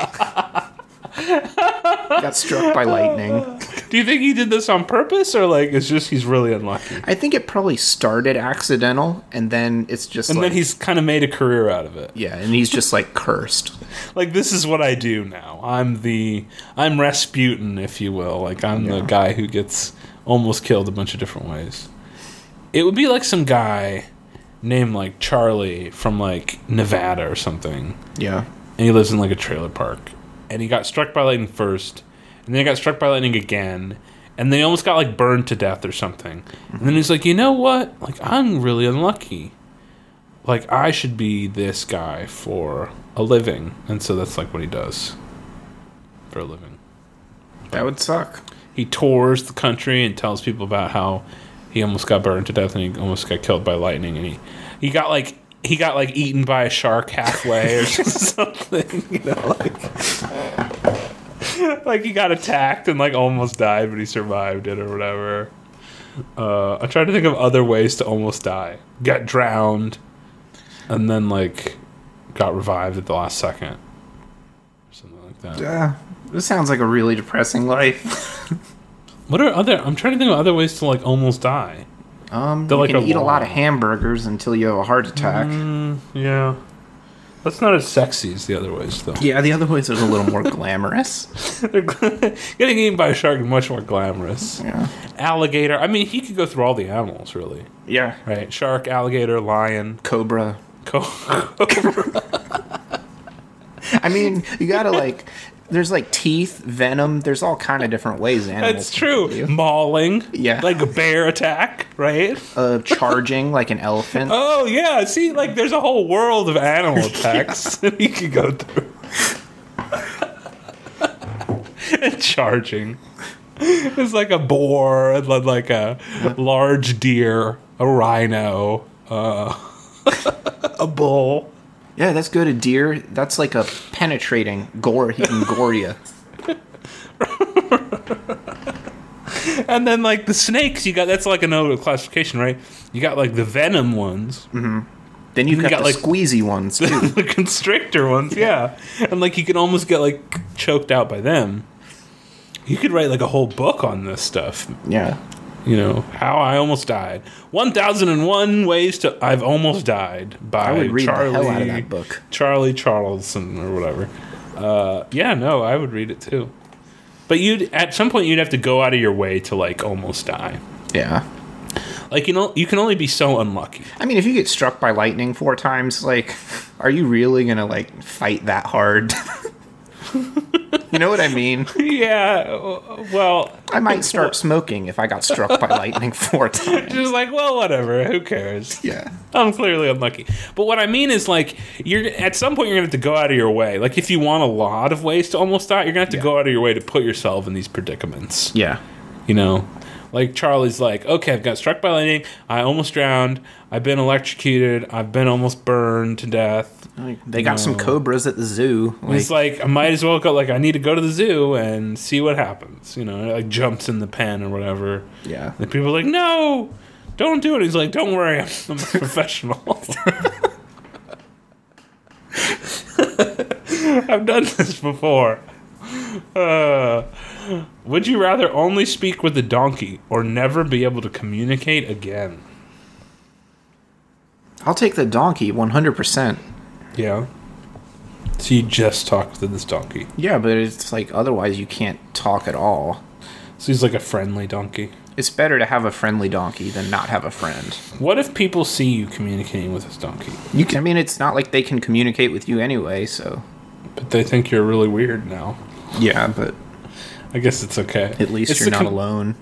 got struck by lightning. Do you think he did this on purpose, or like it's just he's really unlucky? I think it probably started accidental, and then it's just and like, then he's kind of made a career out of it. Yeah, and he's just like cursed. Like, this is what I do now. I'm the I'm Rasputin, if you will. Like, I'm yeah. the guy who gets almost killed a bunch of different ways. It would be like some guy named like Charlie from like Nevada or something. Yeah. And he lives in like a trailer park. And he got struck by lightning first. And then he got struck by lightning again. And then he almost got like burned to death or something. Mm-hmm. And then he's like, you know what? Like, I'm really unlucky. Like, I should be this guy for a living. And so that's like what he does for a living. That would suck. He tours the country and tells people about how he almost got burned to death and he almost got killed by lightning, and he, he got like he got like eaten by a shark halfway or something, you know, like Like he got attacked and like almost died, but he survived it or whatever. Uh, I'm trying to think of other ways to almost die. Got drowned, and then like got revived at the last second, or something like that. Uh, this sounds like a really depressing life. What are other? I'm trying to think of other ways to like almost die. Um, They're you like can a eat a lot of law. hamburgers until you have a heart attack. Mm, yeah, that's not as sexy as the other ways, though. Yeah, the other ways are a little more glamorous. They're gl- Getting eaten by a shark is much more glamorous. Yeah. Alligator. I mean, he could go through all the animals, really. Yeah. Right? Shark, alligator, lion, Cobra. co- I mean, you gotta like. There's like teeth, venom. There's all kind of different ways animals. That's can true. kill you. Mauling. Yeah. Like a bear attack, right? Uh, charging like an elephant. Oh, yeah. See, like, there's a whole world of animal attacks that you could go through. And charging. It's like a boar, and then like a large deer, a rhino, uh, a bull. Yeah, that's good. A deer. That's like a penetrating gore. He can gore you. And then like the snakes, you got that's like another classification, right? You got like the venom ones, Then you've You got, got, the like- squeezy ones too. the constrictor ones, yeah. And like you can almost get like choked out by them. You could write like a whole book on this stuff. Yeah. You know, how I almost died. one thousand one Ways to I've Almost Died by I would read Charlie, the hell out of that book. Charlie Charlson or whatever. Uh, yeah, no, I would read it too. But you'd at some point you'd have to go out of your way to like almost die. Yeah. Like you know, you can only be so unlucky. I mean, if you get struck by lightning four times, like, are you really gonna like fight that hard? You know what I mean? Yeah, uh, well, I might start smoking if I got struck by lightning four times. just like, well, whatever. Who cares? Yeah. I'm clearly unlucky. But what I mean is, like, you're at some point you're gonna have to go out of your way. Like, if you want a lot of ways to almost die, you're gonna have to Yeah. go out of your way to put yourself in these predicaments. Yeah. You know, like Charlie's like, okay, I've got struck by lightning. I almost drowned. I've been electrocuted. I've been almost burned to death. Like, they got some No. cobras at the zoo. Like, He's like, I might as well go. Like, I need to go to the zoo and see what happens. You know, like jumps in the pen or whatever. yeah. And people are like, no, don't do it. He's like, don't worry, I'm, I'm a professional. I've done this before. Uh, would you rather only speak with a donkey or never be able to communicate again? I'll take the donkey one hundred percent. Yeah. So you just talk to this donkey. Yeah, but it's like otherwise you can't talk at all. So he's like a friendly donkey. It's better to have a friendly donkey than not have a friend. What if people see you communicating with this donkey, You can, I mean, it's not like they can communicate with you anyway, so. but they think you're really weird now? Yeah, but I guess it's okay. at least It's you're the not com- alone.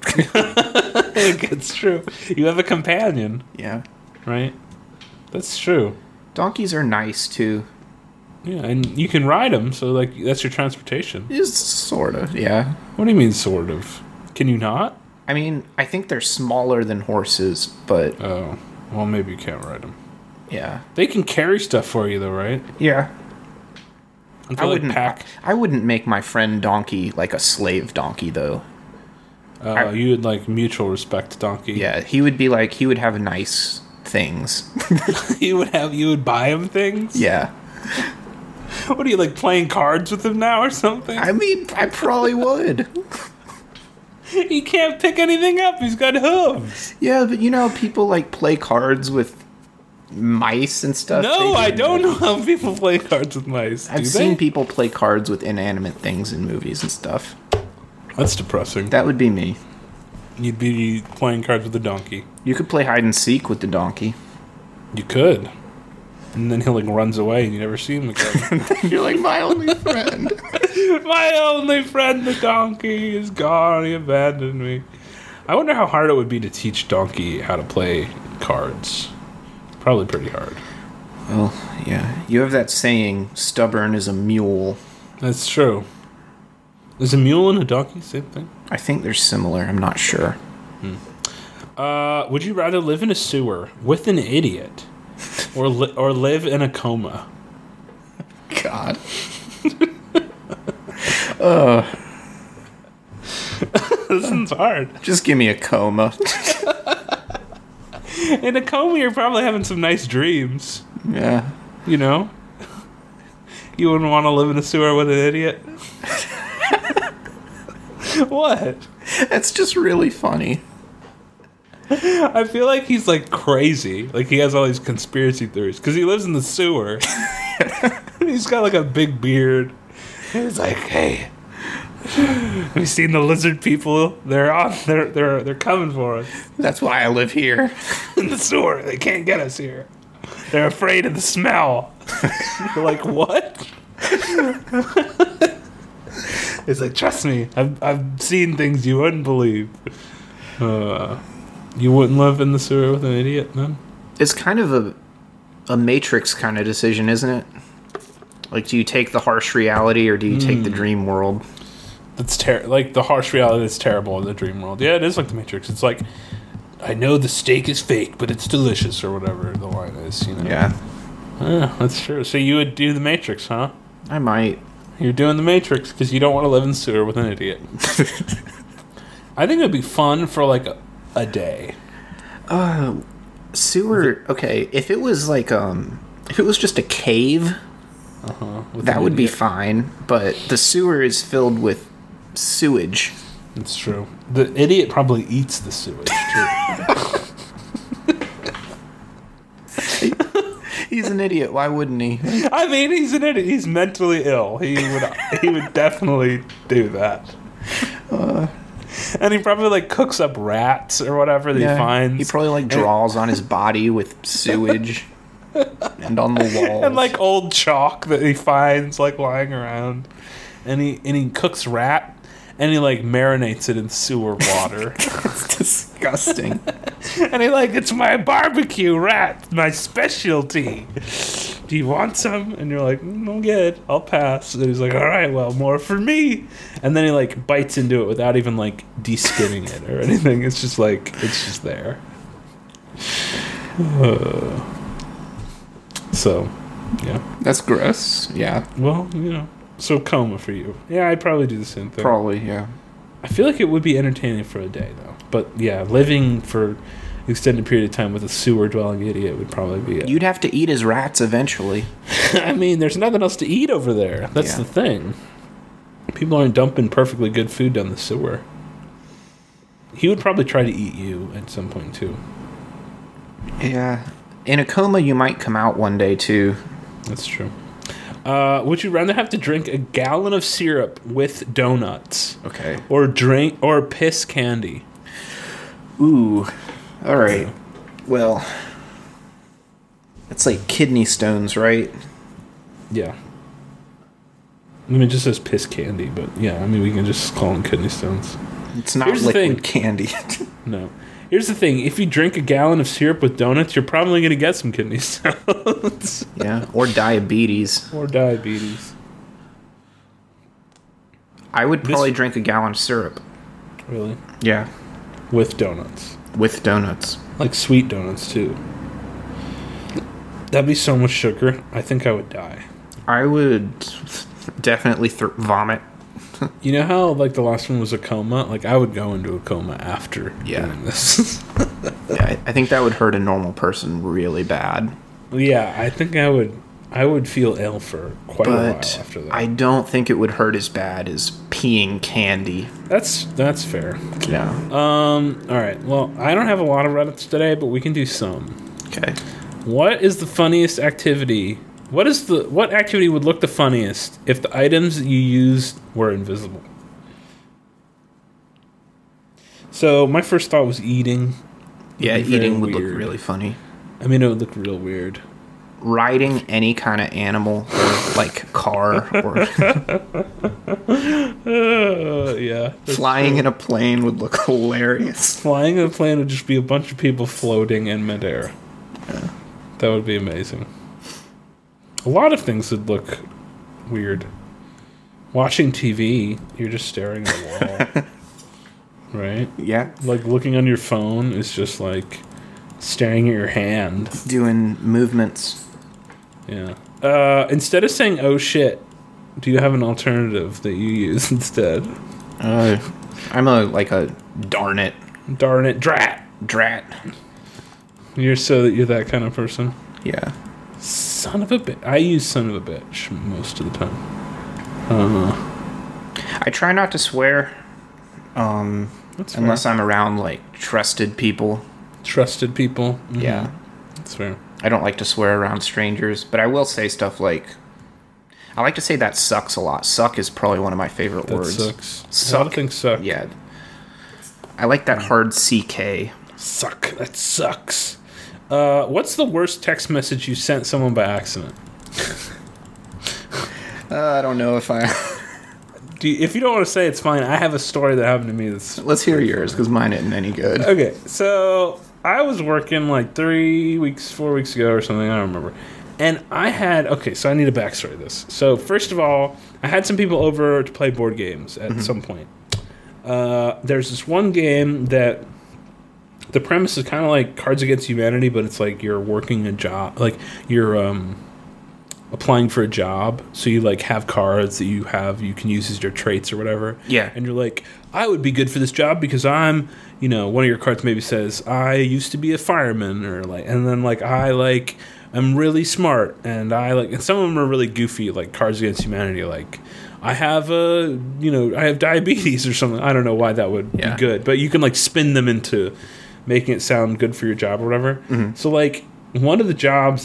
It's true. You have a companion, Yeah. right? That's true. Donkeys are nice too. Yeah, and you can ride them, so like that's your transportation. Just sort of, yeah. What do you mean, sort of? Can you not? I mean, I think they're smaller than horses, but Oh, well, maybe you can't ride them. yeah. They can carry stuff for you, though, right? Yeah. Don't I they, like, wouldn't pack. I wouldn't make my friend donkey like a slave donkey though. Uh, I- you would like mutual respect donkey. Yeah, he would be like he would have nice things. You would have. You would buy him things. Yeah. What are you like playing cards with him now or something? I mean, I probably would. He can't pick anything up. He's got hooves. Yeah, but you know, people like play cards with mice and stuff. No, They I do don't that. know how people play cards with mice. Do I've they? seen people play cards with inanimate things in movies and stuff. That's depressing. That would be me. You'd be playing cards with a donkey. You could play hide and seek with the donkey. You could. And then he like runs away and you never see him again. You're like my only friend. My only friend, the donkey, is gone. He abandoned me. I wonder how hard it would be to teach donkey how to play cards. Probably pretty hard. Well, yeah. You have that saying, stubborn is a mule. That's true. Is a mule and a donkey same thing? I think they're similar. I'm not sure. Uh, would you rather live in a sewer with an idiot, or li- or live in a coma? God. uh, sounds hard. Just give me a coma. In a coma, you're probably having some nice dreams. Yeah. You know? You wouldn't want to live in a sewer with an idiot? What? That's just really funny. I feel like he's like crazy. Like he has all these conspiracy theories because he lives in the sewer. He's got like a big beard. He's like, "Hey, have you seen the lizard people? They're on. They're they're they're coming for us That's why I live here. in the sewer. They can't get us here. They're afraid of the smell." You're like, what? It's like, trust me, I've I've seen things you wouldn't believe. Uh, you wouldn't live in the sewer with an idiot, then? It's kind of a a Matrix kind of decision, isn't it? Like, do you take the harsh reality or do you mm. take the dream world? That's ter- like the harsh reality that's terrible in the dream world. Yeah, it is like the Matrix. It's like, I know the steak is fake, but it's delicious, or whatever the line is. You know? Yeah. Yeah, that's true. So you would do the Matrix, huh? I might. You're doing the Matrix because you don't want to live in the sewer with an idiot. I think it would be fun for like a, a day. Uh, sewer. Okay, if it was like um, if it was just a cave, uh-huh, that would idiot. be fine. But the sewer is filled with sewage. It's true. The idiot probably eats the sewage too. He's an idiot. Why wouldn't he? I mean, he's an idiot. He's mentally ill. He would he would definitely do that. Uh, and he probably like cooks up rats or whatever that yeah, he finds. He probably like draws on his body with sewage and on the walls. And like old chalk that he finds like lying around. And he and he cooks rat and he like marinates it in sewer water. It's disgusting. And he like, it's my barbecue rat, my specialty. Do you want some? And you're like, mm, I'm good, I'll pass. And he's like, all right, well, more for me. And then he like bites into it without even like de-skinning it or anything. It's just like, it's just there. Uh, so, yeah. That's gross. Yeah. Well, you know. So coma for you. Yeah, I'd probably do the same thing. Probably, yeah. I feel like it would be entertaining for a day, though. But yeah, living for an extended period of time with a sewer-dwelling idiot would probably be it. You'd have to eat his rats eventually. I mean, there's nothing else to eat over there. That's yeah. the thing. People aren't dumping perfectly good food down the sewer. He would probably try to eat you at some point, too. Yeah. In a coma, you might come out one day, too. That's true. Uh, would you rather have to drink a gallon of syrup with donuts? Okay. Or drink or piss candy? Ooh. All right. Yeah. Well, it's like kidney stones, right? Yeah. I mean, it just says piss candy, but yeah, I mean, we can just call them kidney stones. It's not Here's liquid candy. No. Here's the thing. If you drink a gallon of syrup with donuts, you're probably going to get some kidney stones. Yeah, or diabetes. Or diabetes. I would probably this... drink a gallon of syrup. Really? Yeah. With donuts. With donuts. Like sweet donuts, too. That'd be so much sugar. I think I would die. I would definitely th- vomit. You know how, like, the last one was a coma? Like, I would go into a coma after yeah. doing this. Yeah, I think that would hurt a normal person really bad. Yeah, I think I would I would feel ill for quite but a while after that. I don't think it would hurt as bad as peeing candy. That's that's fair. Yeah. Um. All right. Well, I don't have a lot of Reddits today, but we can do some. Okay. What is the funniest activity... What is the what activity would look the funniest if the items you used were invisible? So my first thought was eating. Yeah, eating would look really funny. I mean, it would look real weird. Riding any kind of animal, or like car, or uh, yeah, flying true. in a plane would look hilarious. Flying in a plane would just be a bunch of people floating in midair. Yeah. That would be amazing. A lot of things would look weird. Watching T V, you're just staring at a wall. Right? Yeah. Like looking on your phone is just like staring at your hand. Doing movements. Yeah. Uh, instead of saying, oh shit, do you have an alternative that you use instead? Uh, I'm a like a Darn it. Darn it. Drat. Drat. You're so that you're that kind of person. Yeah. Son of a bitch. I use son of a bitch most of the time. Uh, I try not to swear. Um, That's unless fair. I'm around like trusted people. Trusted people. Mhm. Yeah. That's fair. I don't like to swear around strangers, but I will say stuff like I like to say that sucks a lot. Suck is probably one of my favorite That words. sucks. Suck. A lot of things suck. Yeah. I like that hard C K. Suck. That sucks. Uh, what's the worst text message you sent someone by accident? Uh, I don't know if I Do you, if you don't want to say, it's fine. I have a story that happened to me that's Let's hear yours because mine isn't any good. okay. So I was working like three weeks, four weeks ago or something. I don't remember. And I had okay. So I need a backstory of this. So first of all, I had some people over to play board games at Mm-hmm. some point. Uh, there's this one game that the premise is kind of like Cards Against Humanity, but it's like you're working a job, like you're um, applying for a job. So you like have cards that you have you can use as your traits or whatever. Yeah. And you're like, I would be good for this job because I'm, you know, one of your cards maybe says I used to be a fireman or like, and then like I like I'm really smart and I like, and some of them are really goofy, like Cards Against Humanity, like. I have a, you know, I have diabetes or something. I don't know why that would Yeah. be good, but you can like spin them into making it sound good for your job or whatever. Mm-hmm. So like one of the jobs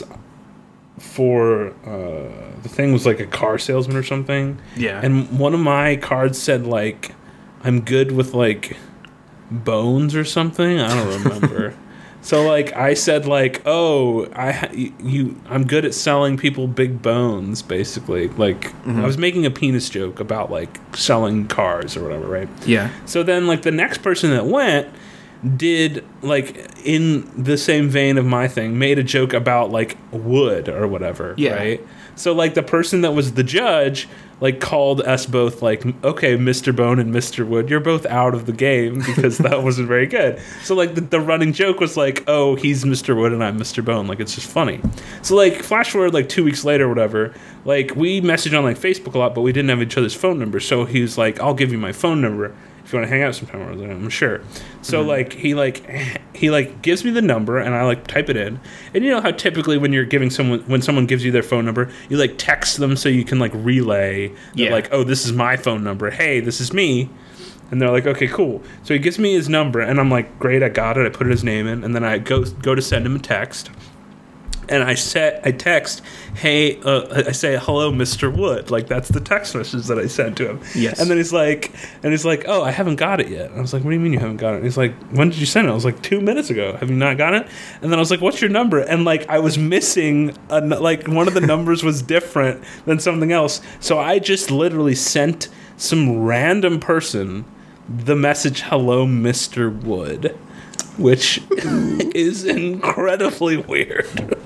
for uh, the thing was like a car salesman or something. Yeah. And one of my cards said like I'm good with like bones or something. I don't remember. So like I said like, oh, I ha- you I'm good at selling people big bones, basically. Like Mm-hmm. I was making a penis joke about like selling cars or whatever, right? Yeah. So then like the next person that went did like in the same vein of my thing, made a joke about like wood or whatever, Yeah. right? So like the person that was the judge like called us both like, okay, Mister Bone and Mister Wood, you're both out of the game because that wasn't very good. So like the, the running joke was like, oh, he's Mister Wood and I'm Mister Bone. Like it's just funny. So like flash forward like two weeks later or whatever, like we messaged on like Facebook a lot, but we didn't have each other's phone numbers. So he was like, I'll give you my phone number if you want to hang out sometime. I was like, I'm sure. So Mm-hmm. like he like he like gives me the number and I like type it in. And you know how typically when you're giving someone when someone gives you their phone number, you like text them so you can like relay that, Yeah. like, oh, this is my phone number. Hey, this is me. And they're like, okay, cool. So he gives me his number and I'm like, great, I got it. I put his name in and then I go go to send him a text. And I set, I text, hey, uh, I say, hello, Mister Wood. Like, that's the text message that I sent to him. Yes. And then he's like, and he's like, oh, I haven't got it yet. And I was like, what do you mean you haven't got it? And he's like, when did you send it? I was like, two minutes ago. Have you not got it? And then I was like, what's your number? And like, I was missing, a, n- like, one of the numbers was different than something else. So I just literally sent some random person the message, hello, Mister Wood, which is incredibly weird.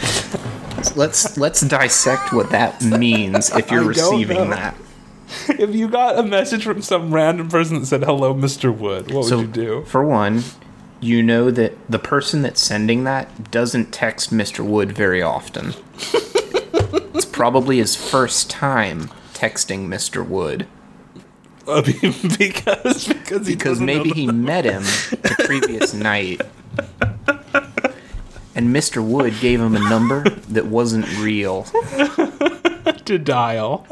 Let's let's dissect what that means if you're I don't receiving know. that. If you got a message from some random person that said, hello, Mister Wood, what So would you do? for one, you know that the person that's sending that doesn't text Mister Wood very often. It's probably his first time texting Mister Wood. I mean, because because he Because doesn't maybe know he met him the previous night. And Mister Wood gave him a number that wasn't real. to dial.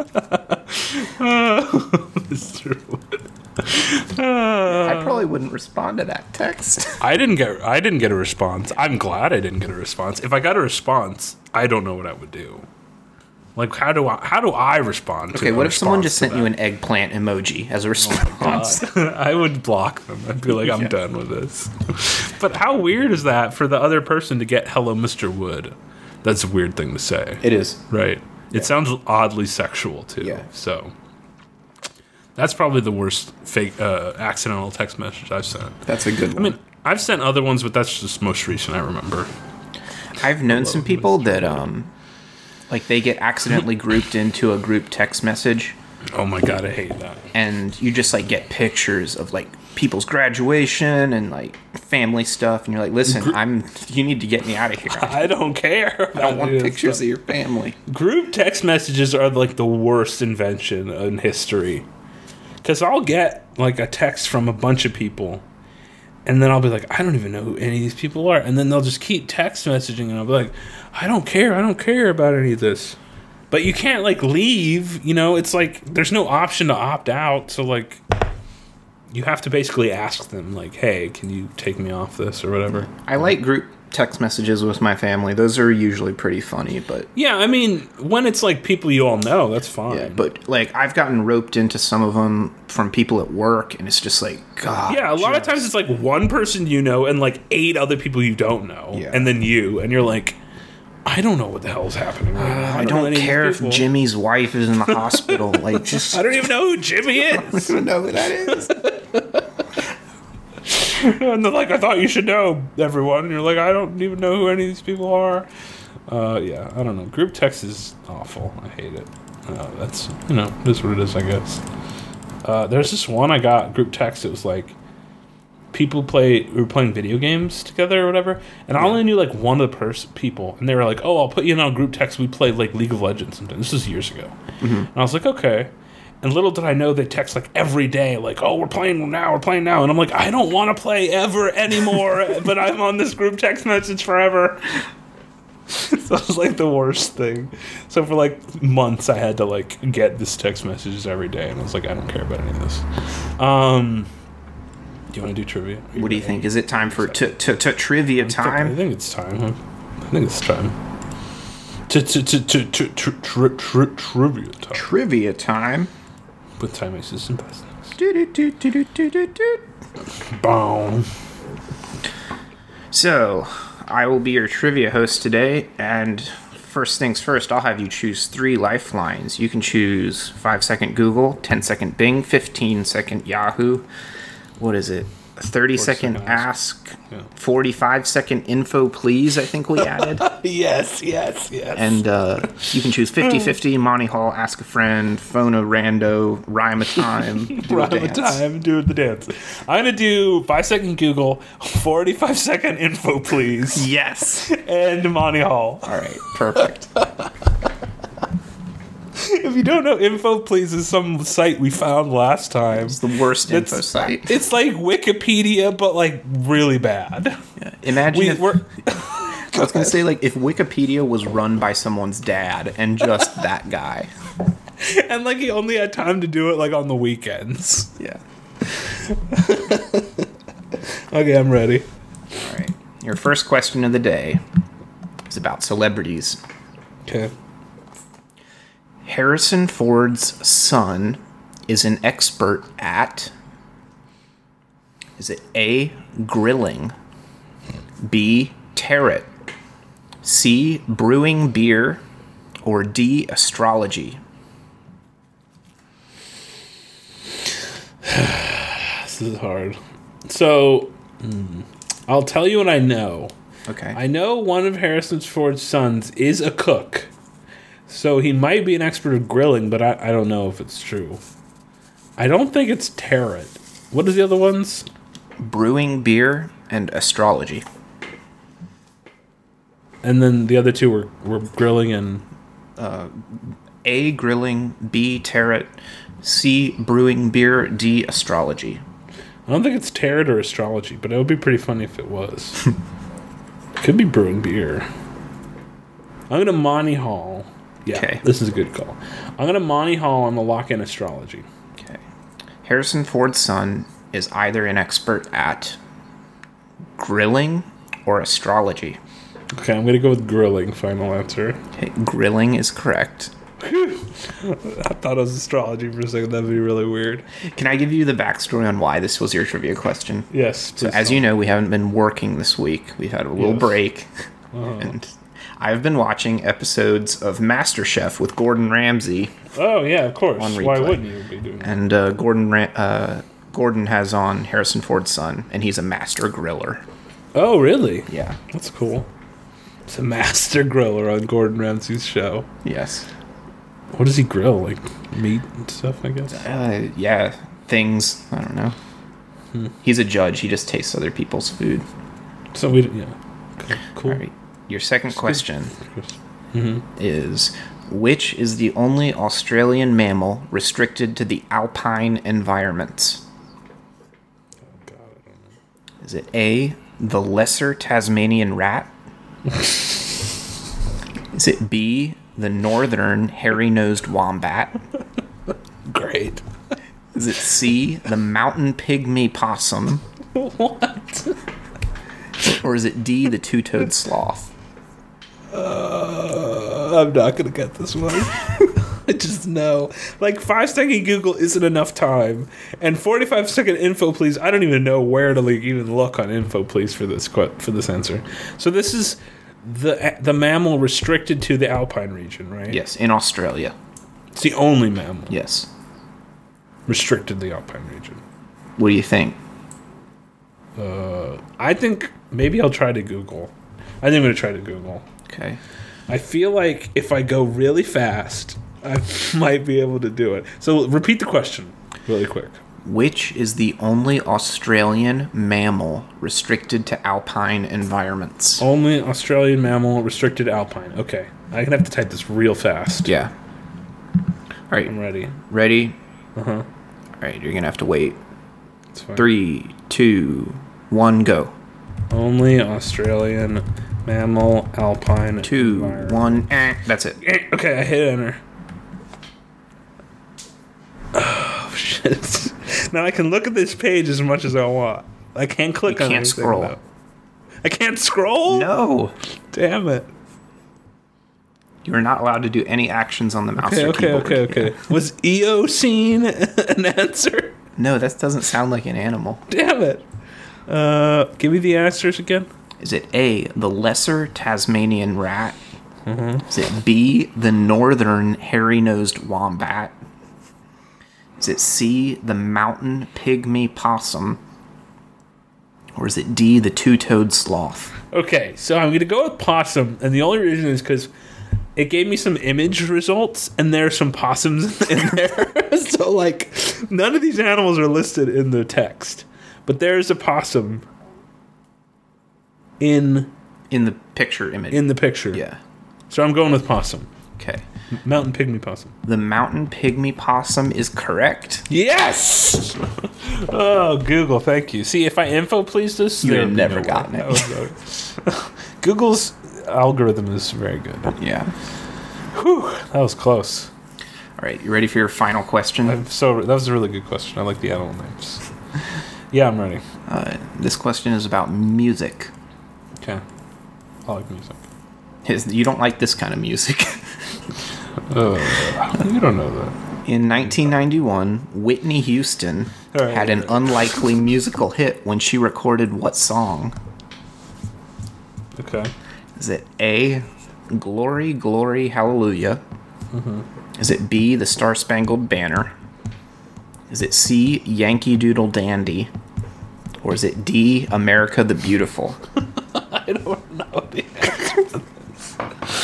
Mister Wood. I probably wouldn't respond to that text. I didn't get I didn't get a response. I'm glad I didn't get a response. If I got a response, I don't know what I would do. Like how do I how do I respond to Okay, a what if someone response just to sent you that? an eggplant emoji as a response? I would block them. I'd be like, I'm Yeah. done with this. But how weird is that for the other person to get hello, Mister Wood? That's a weird thing to say. It is. Right. It sounds oddly sexual, too. Yeah. So that's probably the worst fake uh, accidental text message I've sent. That's a good one. I mean, I've sent other ones, but that's just most recent I remember. I've known some people that, um, like, they get accidentally grouped into a group text message, Oh my god, I hate that. and you just, like, get pictures of, like, people's graduation and, like, family stuff, and you're like, listen, I'm, you need to get me out of here. I I don't care. don't want pictures of your family. Group text messages are like the worst invention in history. Because I'll get like a text from a bunch of people And then I'll be like, I don't even know who any of these people are. And then they'll just keep text messaging, and I'll be like, I don't care. I don't care about any of this. But you can't, like, leave. You know, it's like there's no option to opt out. So, like, you have to basically ask them, like, hey, can you take me off this or whatever. I like group text messages with my family. Those are usually pretty funny, but... Yeah, I mean, when it's, like, people you all know, that's fine. Yeah, but, like, I've gotten roped into some of them from people at work, and it's just like, God. Yeah, a lot just... of times it's, like, one person you know and, like, eight other people you don't know. Yeah. And then you. And you're like, I don't know what the hell's happening right now. Uh, I don't, don't care if Jimmy's wife is in the hospital. Like, just... I don't even know who Jimmy is. I don't know who that is. And they're like, I thought you should know, everyone. And you're like, I don't even know who any of these people are. Uh, yeah, I don't know. Group text is awful. I hate it. Uh, that's, you know, it is what it is, I guess. Uh, there's this one I got, group text. It was like, people play, we were playing video games together or whatever. And I only knew, like, one of the pers- people. And they were like, oh, I'll put you in on group text. We played, like, League of Legends sometimes. This was years ago. Mm-hmm. And I was like, okay. And little did I know they text, like, every day, like, oh, we're playing now, we're playing now. And I'm like, I don't want to play ever anymore, but I'm on this group text message forever. So it was, like, the worst thing. So for, like, months, I had to, like, get this text messages every day. And I was like, I don't care about any of this. Um, do you want to do trivia? What do you think? Is it time for t- t- t- trivia time? I think it's time. I think it's time. Trivia time. Trivia time. With time aces and past Boom. So, I will be your trivia host today, and first things first, I'll have you choose three lifelines. You can choose five second Google, ten second Bing, fifteen second Yahoo. What is it? thirty second ask, ask yeah. forty-five second info please, I think we added. yes, yes, yes. And uh, you can choose fifty-fifty, Monty Hall, Ask a Friend, Phone a Rando, Rhyme a Time, do Rhyme a, a Time, do the dance. I'm going to do five second Google, forty-five second info please. Yes. And Monty Hall. All right, perfect. If you don't know, Info Please is some site we found last time. It's the worst it's, info site. It's like Wikipedia, but like really bad. Yeah. Imagine we, if... I was going to say, like, if Wikipedia was run by someone's dad and just that guy. And, like, he only had time to do it, like, on the weekends. Yeah. Okay, I'm ready. All right. Your first question of the day is about celebrities. Okay. Harrison Ford's son is an expert at... Is it A, grilling, B, tarot, C, brewing beer, or D, astrology? This is hard. So, mm, I'll tell you what I know. Okay. I know one of Harrison Ford's sons is a cook. So he might be an expert at grilling, but I, I don't know if it's true. I don't think it's tarot. What are the other ones? Brewing beer and astrology. And then the other two were, were grilling and... Uh, A, grilling, B, tarot, C, brewing beer, D, astrology. I don't think it's tarot or astrology, but it would be pretty funny if it was. Could be brewing beer. I'm going to Monty Hall. Yeah, okay. This is a good call. I'm going to Monty Hall. I'm going to lock in astrology. Okay. Harrison Ford's son is either an expert at grilling or astrology. Okay, I'm going to go with grilling, final answer. Okay, grilling is correct. I thought it was astrology for a second. That'd be really weird. Can I give you the backstory on why this was your trivia question? Yes. So, as you know, we haven't been working this week. We've had a little yes. break. Uh-huh. And I've been watching episodes of MasterChef with Gordon Ramsay. Oh, yeah, of course. Why wouldn't you be doing that? And uh, Gordon, Ra- uh, Gordon has on Harrison Ford's son, and he's a master griller. Oh, really? Yeah. That's cool. It's a master griller on Gordon Ramsay's show. Yes. What does he grill? Like meat and stuff, I guess? Uh, yeah, things. I don't know. Hmm. He's a judge. He just tastes other people's food. So we, yeah. Okay, cool. All right. Your second That's question mm-hmm. is, which is the only Australian mammal restricted to the alpine environments? Oh, God, I don't know. Is it A, the lesser Tasmanian rat? Is it B, the northern hairy-nosed wombat? Great. Is it C, the mountain pygmy possum? What? Or is it D, the two-toed sloth? Uh, I'm not gonna get this one. I just know. Like, five second Google isn't enough time, and forty-five second info please. I don't even know where to like, even look on info please for this que- for this answer. So this is the the mammal restricted to the alpine region, right? Yes, in Australia. It's the only mammal Yes. restricted to the alpine region. What do you think? Uh, I think maybe I'll try to Google. I think I'm gonna try to Google. Okay. I feel like if I go really fast, I might be able to do it. So repeat the question really quick. Which is the only Australian mammal restricted to alpine environments? Only Australian mammal restricted alpine. Okay. I'm gonna have to type this real fast. Yeah. All right. I'm ready. Ready? Uh-huh. All right, you're going to have to wait. It's fine. Three, two, one, go. Only Australian mammal alpine Two, environment. one, eh. That's it. Eh, okay, I hit enter. Oh shit. Now I can look at this page as much as I want. I can't click You on can't anything, scroll. though. I can't scroll? No. Damn it. You're not allowed to do any actions on the mouse Okay, or okay, keyboard. okay, okay. Yeah. Was Eocene an answer? No, that doesn't sound like an animal. Damn it. Uh, give me the answers again. Is it A, the lesser Tasmanian rat? Mm-hmm. Is it B, the northern hairy-nosed wombat? Is it C, the mountain pygmy possum? Or is it D, the two-toed sloth? Okay, so I'm going to go with possum, and the only reason is because it gave me some image results, and there are some possums in there. So, like, none of these animals are listed in the text, but there's a possum in In the picture image. in the picture. Yeah. So I'm going with possum. Okay. Mountain pygmy possum. The mountain pygmy possum is correct. Yes! Oh, Google, thank you. See, if I info please this, You'd there have would be never no gotten way. it. That was- Google's algorithm is very good. Yeah. Whew, that was close. All right, you ready for your final question? I'm so that was a really good question. I like the animal names. Yeah, I'm ready. Uh, this question is about music. Okay. I like music. His, you don't like this kind of music. Uh, you don't know that. In nineteen ninety-one, Whitney Houston All right. had an unlikely musical hit when she recorded what song? Okay. Is it A, Glory, Glory, Hallelujah? Is it B, The Star Spangled Banner? Is it C, Yankee Doodle Dandy? Or is it D, America the Beautiful? I don't know the answer to this.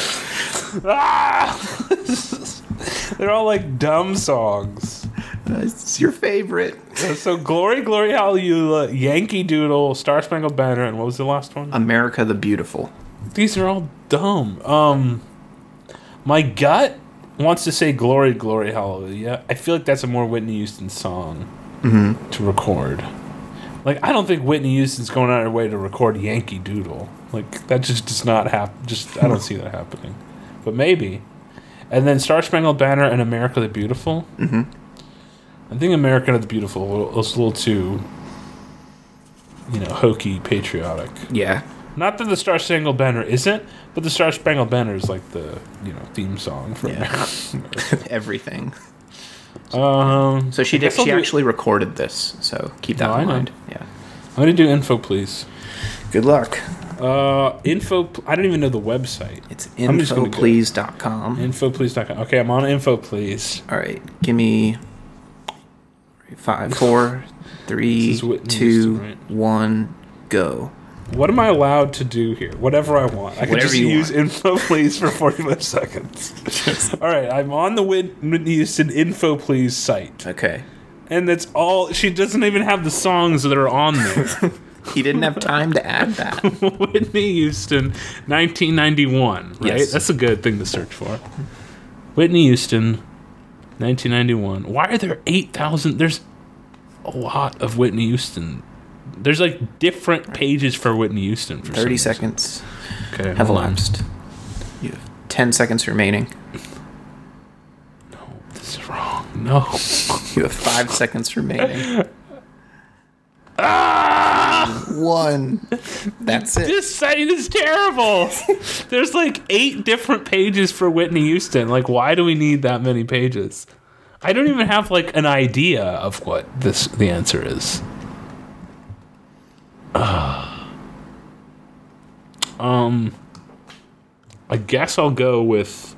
Ah! They're all like dumb songs. It's your favorite. Uh, So Glory, Glory, Hallelujah, Yankee Doodle, Star Spangled Banner, and what was the last one? America the Beautiful. These are all dumb. Um, my gut wants to say Glory, Glory, Hallelujah. I feel like that's a more Whitney Houston song to record. Like, I don't think Whitney Houston's going out of her way to record Yankee Doodle. Like, that just does not happen. Just, I don't see that happening. But maybe. And then Star Spangled Banner and America the Beautiful. Mm-hmm. I think America the Beautiful was a little too, you know, hokey, patriotic. Yeah. Not that the Star Spangled Banner isn't, but the Star Spangled Banner is like the, you know, theme song for Yeah. America. Everything. Um, So she I did. guess I'll She do- actually recorded this. So keep that No, I in know. mind. Yeah. I'm going to do info, please. Good luck. Uh, info, I don't even know the website. It's I'm just gonna info go. please dot com. info please dot com. Okay, I'm on info please. All right. Give me five, four, three, This is Whitney two, Houston, right? one, go. What am I allowed to do here? Whatever I want. I can Whatever just you use want. info please for forty-five seconds. All right, I'm on the Whit- Whitney Houston info please site. Okay. And that's all. She doesn't even have the songs that are on there. He didn't have time to add that. Whitney Houston, nineteen ninety-one, right? Yes. That's a good thing to search for. Whitney Houston, nineteen ninety-one. Why are there eight thousand? There's a lot of Whitney Houston There's like different pages for Whitney Houston. For thirty some seconds okay, have hold on. elapsed. You have ten seconds remaining. No, this is wrong. No. You have five seconds remaining. Ah! One. That's it. This site is terrible. There's like eight different pages for Whitney Houston. Like, why do we need that many pages? I don't even have like an idea of what this the answer is. Uh, um, I guess I'll go with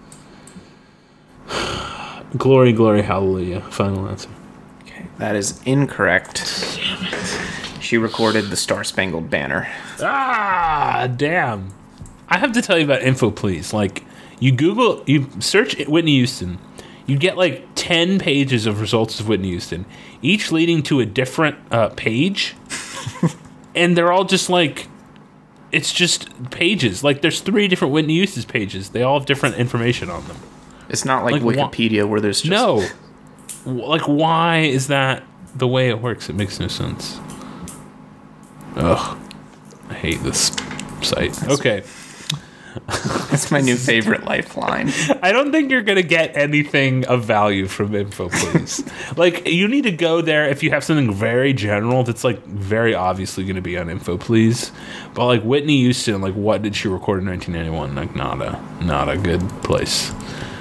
Glory, Glory, Hallelujah. Final answer. Okay, that is incorrect. Damn it. She recorded the Star Spangled Banner. Ah, damn. I have to tell you about info, please. Like, you Google, you search Whitney Houston, you get like ten pages of results of Whitney Houston, each leading to a different uh, page. And they're all just like, it's just pages. Like, there's three different Whitney Houston pages. They all have different information on them. It's not like, Like, Wikipedia where there's just... No. W- Like, why is that the way it works? It makes no sense. Ugh. I hate this site. Okay. That's my new favorite lifeline. I don't think you're going to get anything of value from Info Please. Like, you need to go there if you have something very general that's, like, very obviously going to be on Info Please. But, like, Whitney Houston, like, what did she record in nineteen ninety-one? Like, not a, not a good place.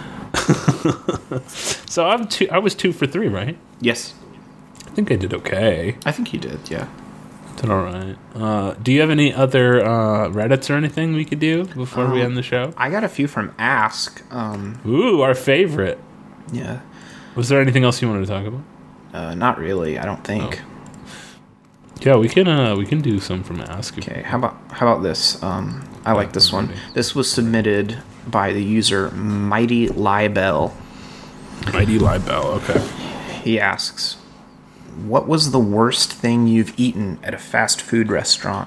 So I'm two, I was two for three, right? Yes. I think I did okay. I think you did, yeah. Did all right. Uh, do you have any other uh, Reddits or anything we could do before um, we end the show? I got a few from Ask. Um, Ooh, our favorite. Yeah. Was there anything else you wanted to talk about? Uh, not really, I don't think. Oh. Yeah, we can uh, we can do some from Ask. Okay, how about how about this? Um, I like this one. This was submitted by the user Mighty Libel. Mighty Libel, okay. He asks, what was the worst thing you've eaten at a fast food restaurant?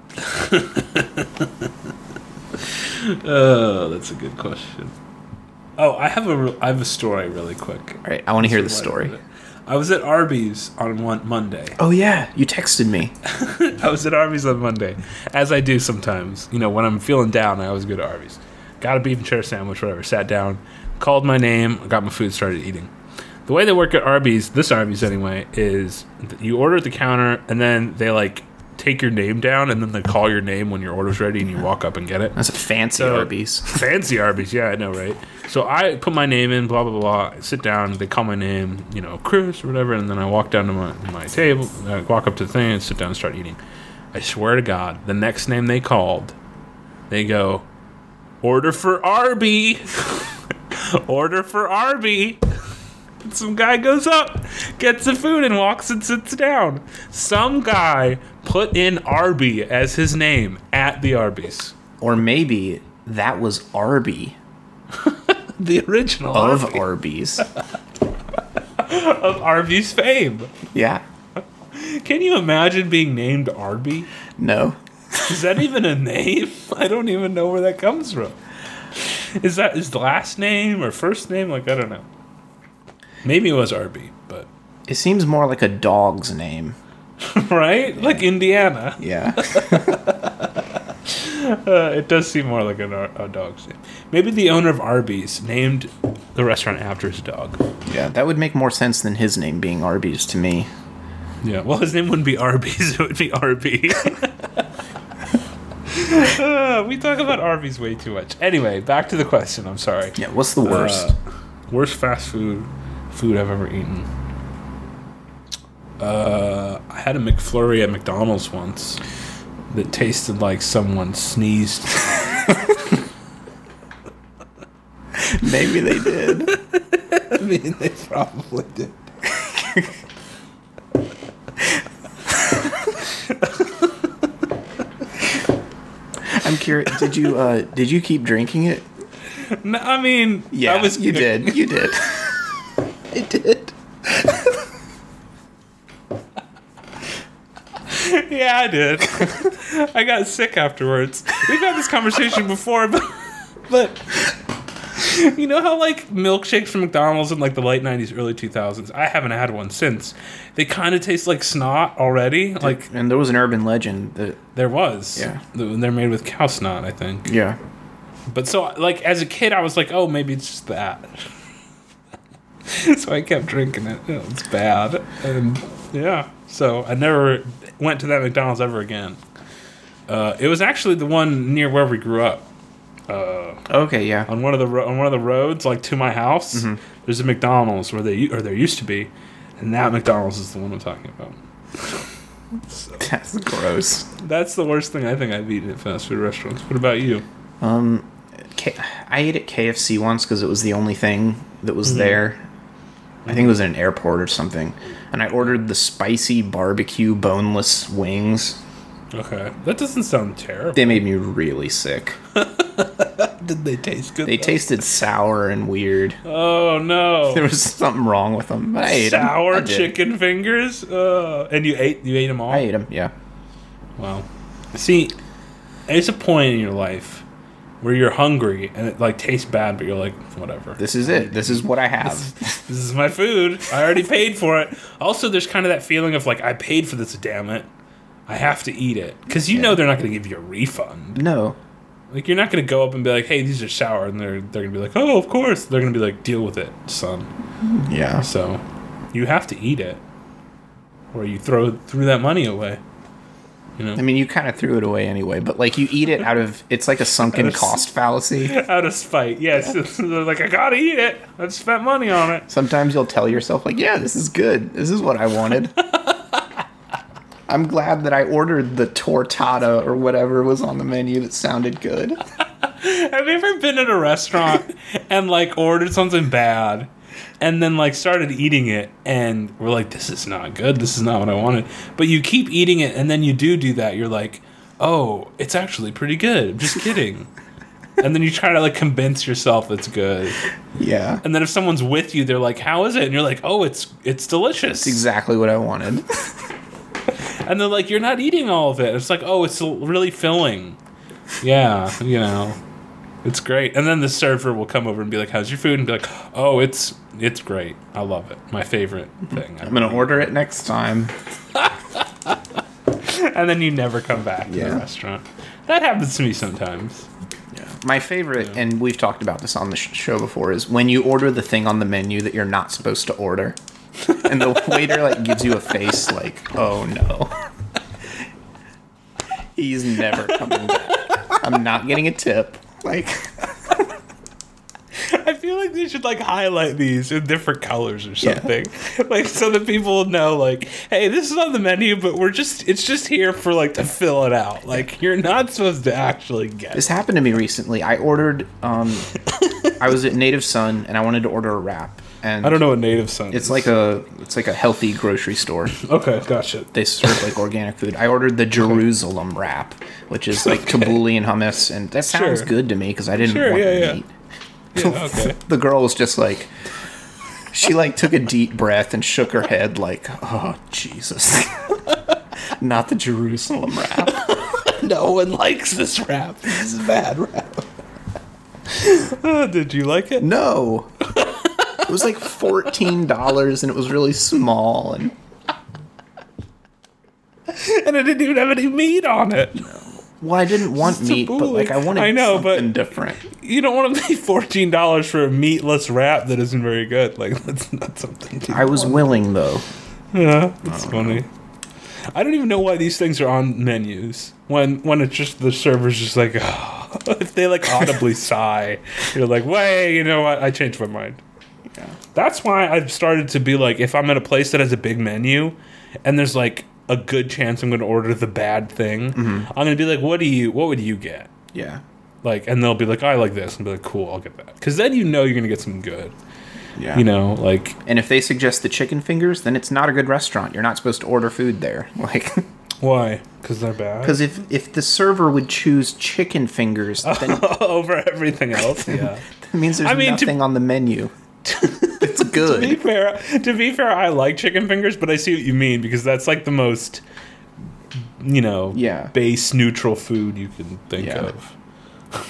Oh, that's a good question. Oh, I have a re- I have a story really quick. All right, I want to hear the story. I was at Arby's on one Monday. Oh yeah, you texted me. I was at Arby's on Monday, as I do sometimes. You know, when I'm feeling down, I always go to Arby's. Got a beef and cheddar sandwich, whatever. Sat down, called my name, got my food, started eating. The way they work at Arby's, this Arby's anyway, is you order at the counter, and then they, like, take your name down, and then they call your name when your order's ready, and you walk up and get it. That's a fancy so, Arby's. Fancy Arby's, yeah, I know, right? So I put my name in, blah, blah, blah. I sit down, they call my name, you know, Chris or whatever, and then I walk down to my, my table, I walk up to the thing, and sit down and start eating. I swear to God, the next name they called, they go, order for Arby. Order for Arby. Some guy goes up, gets the food, and walks and sits down. Some guy put in Arby as his name at the Arby's. Or maybe that was Arby. The original of Arby. Arby's. Of Arby's fame. Yeah. Can you imagine being named Arby? No. Is that even a name? I don't even know where that comes from. Is that his last name or first name? Like, I don't know. Maybe it was Arby, but... It seems more like a dog's name. Right? Yeah. Like Indiana. Yeah. uh, it does seem more like a, a dog's name. Maybe the owner of Arby's named the restaurant after his dog. Yeah, that would make more sense than his name being Arby's to me. Yeah, well, his name wouldn't be Arby's. It would be Arby. uh, we talk about Arby's way too much. Anyway, back to the question. I'm sorry. Yeah, what's the worst? Uh, worst fast food food I've ever eaten. Uh, I had a McFlurry at McDonald's once that tasted like someone sneezed. Maybe they did. I mean, they probably did. I'm curious. Did you uh, did you keep drinking it? No, I mean, yeah, I was, you did. You did. I did. Yeah, I did. I got sick afterwards. We've had this conversation before, but, but You know how, like, milkshakes from McDonald's in, like, the late nineties, early two thousands, I haven't had one since. They kind of taste like snot already. Like, and there was an urban legend that... There was. Yeah. They're made with cow snot, I think. Yeah. But so, like, as a kid, I was like, oh, maybe it's just that. So I kept drinking it. It was bad. And, yeah. So I never went to that McDonald's ever again. Uh, it was actually the one near where we grew up. Uh, okay, yeah. On one of the ro- on one of the roads, like to my house, mm-hmm. there's a McDonald's where they or there used to be, and that McDonald's is the one I'm talking about. So, that's gross. That's the worst thing I think I've eaten at fast food restaurants. What about you? Um, K- I ate at K F C once because it was the only thing that was mm-hmm. there. I think it was in an airport or something, and I ordered the spicy barbecue boneless wings. Okay, that doesn't sound terrible. They made me really sick. Did they taste good? They though? tasted sour and weird. Oh no! There was something wrong with them. But I ate sour them. chicken fingers. Uh, and you ate you ate them all. I ate them. Yeah. Wow. See, there's a point in your life where you're hungry and it like tastes bad, but you're like, whatever. This is it. This is what I have. This, this is my food. I already paid for it. Also, there's kind of that feeling of like, I paid for this. Damn it. I have to eat it. Because you yeah. know they're not going to give you a refund. No. Like, you're not going to go up and be like, hey, these are sour. And they're they're going to be like, oh, of course. They're going to be like, deal with it, son. Yeah. So, you have to eat it. Or you throw threw that money away. You know? I mean, you kind of threw it away anyway. But, like, you eat it out of... It's like a sunken cost fallacy. Out of spite, yes. They're like, I got to eat it. I've spent money on it. Sometimes you'll tell yourself, like, yeah, this is good. This is what I wanted. I'm glad that I ordered the tortada or whatever was on the menu that sounded good. Have you ever been at a restaurant and, like, ordered something bad and then, like, started eating it and we're like, this is not good. This is not what I wanted. But you keep eating it and then you do do that. You're like, oh, it's actually pretty good. I'm just kidding. And then you try to, like, convince yourself it's good. Yeah. And then if someone's with you, they're like, how is it? And you're like, oh, it's it's delicious. It's exactly what I wanted. And they're like, you're not eating all of it. It's like, oh, it's really filling. Yeah, you know, it's great. And then the server will come over and be like, how's your food? And be like, oh, it's it's great. I love it. My favorite thing. I'm going to order it next time. And then you never come back yeah. to the restaurant. That happens to me sometimes. Yeah. My favorite, yeah. and we've talked about this on the show before, is when you order the thing on the menu that you're not supposed to order. And the waiter, like, gives you a face like, oh, no. He's never coming back. I'm not getting a tip. Like... I feel like they should, like, highlight these in different colors or something. Yeah. Like, so that people will know, like, hey, this is on the menu, but we're just... It's just here for, like, to fill it out. Like, you're not supposed to actually get This happened to me recently. I ordered... Um, I was at Native Son, and I wanted to order a wrap. And I don't know what Native Son it's is. like a it's like a healthy grocery store. Okay, gotcha. They serve like organic food. I ordered the Jerusalem okay. wrap, which is like okay. tabbouleh and hummus, and that sounds sure. good to me because I didn't sure, want yeah, to yeah. eat. Yeah, okay. The girl was just like, she like took a deep breath and shook her head like, oh Jesus, not the Jerusalem wrap. No one likes this wrap. This is a bad wrap. Uh, did you like it? No. It was like fourteen dollars and it was really small. And and it didn't even have any meat on it. No. Well, I didn't want meat, but like I wanted I know, something but different. You don't want to pay fourteen dollars for a meatless wrap that isn't very good. Like, that's not something to I was want. willing, though. Yeah, that's funny. Know. I don't even know why these things are on menus. When when it's just the server's just like, oh, if they like audibly sigh, you're like, wait, you know what? I changed my mind. Yeah. That's why I've started to be like, if I'm at a place that has a big menu and there's like a good chance I'm going to order the bad thing, mm-hmm. I'm going to be like, what do you, what would you get? Yeah. Like, and they'll be like, oh, I like this. And be like, cool, I'll get that. Because then you know you're going to get something good. Yeah. You know, like. And if they suggest the chicken fingers, then it's not a good restaurant. You're not supposed to order food there. Like. Why? Because they're bad? Because if, if the server would choose chicken fingers then over everything else, yeah. That means there's I mean, nothing to, on the menu. It's good. To be fair, to be fair, I like chicken fingers, but I see what you mean because that's like the most, you know, yeah. base neutral food you can think yeah. of.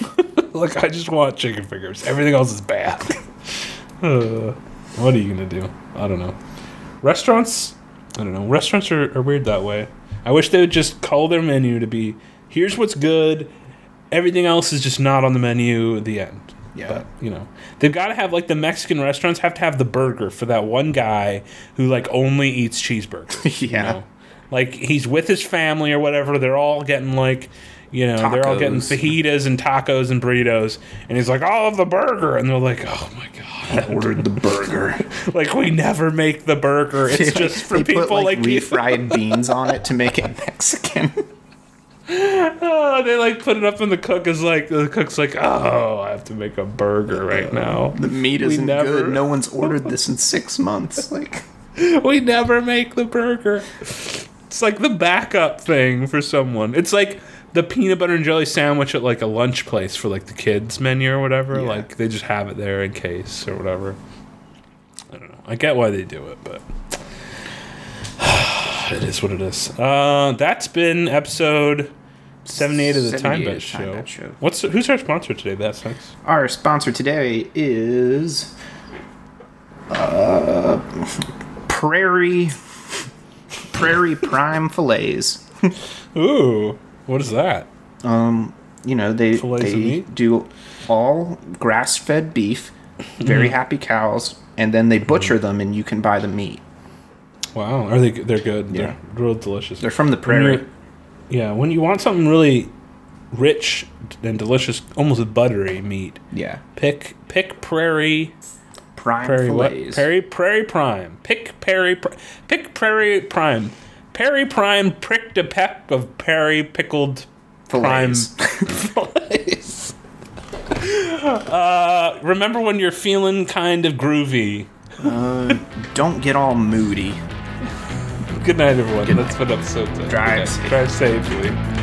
Like, I just want chicken fingers. Everything else is bad. uh, what are you gonna do? I don't know. Restaurants, I don't know. Restaurants are, are weird that way. I wish they would just call their menu to be, here's what's good. Everything else is just not on the menu at the end. Yeah. But, you know, they've got to have, like, the Mexican restaurants have to have the burger for that one guy who, like, only eats cheeseburgers. Yeah. You know? Like, he's with his family or whatever. They're all getting, like, you know, tacos. They're all getting fajitas and tacos and burritos. And he's like, I'll have the burger. And they're like, oh, my God. I ordered the burger. Like, we never make the burger. It's just for they people put, like, like refried beans on it to make it Mexican. Oh, they like put it up in the cook is like the cook's like, oh, I have to make a burger right now. The meat isn't never, good. No one's ordered this in six months. Like, we never make the burger. It's like the backup thing for someone. It's like the peanut butter and jelly sandwich at like a lunch place for like the kids menu or whatever. Yeah. Like they just have it there in case or whatever. I don't know. I get why they do it, but it is what it is. Uh, that's been episode seventy-eight of the Time Bet show. show. What's who's our sponsor today? That's nice. Our sponsor today is uh, Prairie Prairie Prime Fillets. Ooh, what is that? Um, you know they Fillets they of meat? do all grass-fed beef, very happy cows, and then they butcher Mm-hmm. them, and you can buy the meat. Wow, are they? They're good. Yeah. They're real delicious. They're from the When prairie. you're- Yeah, when you want something really rich and delicious, almost buttery meat, Yeah, pick pick Prairie Prime Prairie what? Fillets. Prairie Prairie Prime. Pick Prairie Pri- pick Prairie Prime. Prairie Prime pricked a peck of Prairie pickled prime Fillets. fillets. uh, remember when you're feeling kind of groovy. uh, don't get all moody. Good night, everyone. That's been episode ten. Drive Good night. safe. Drive safely.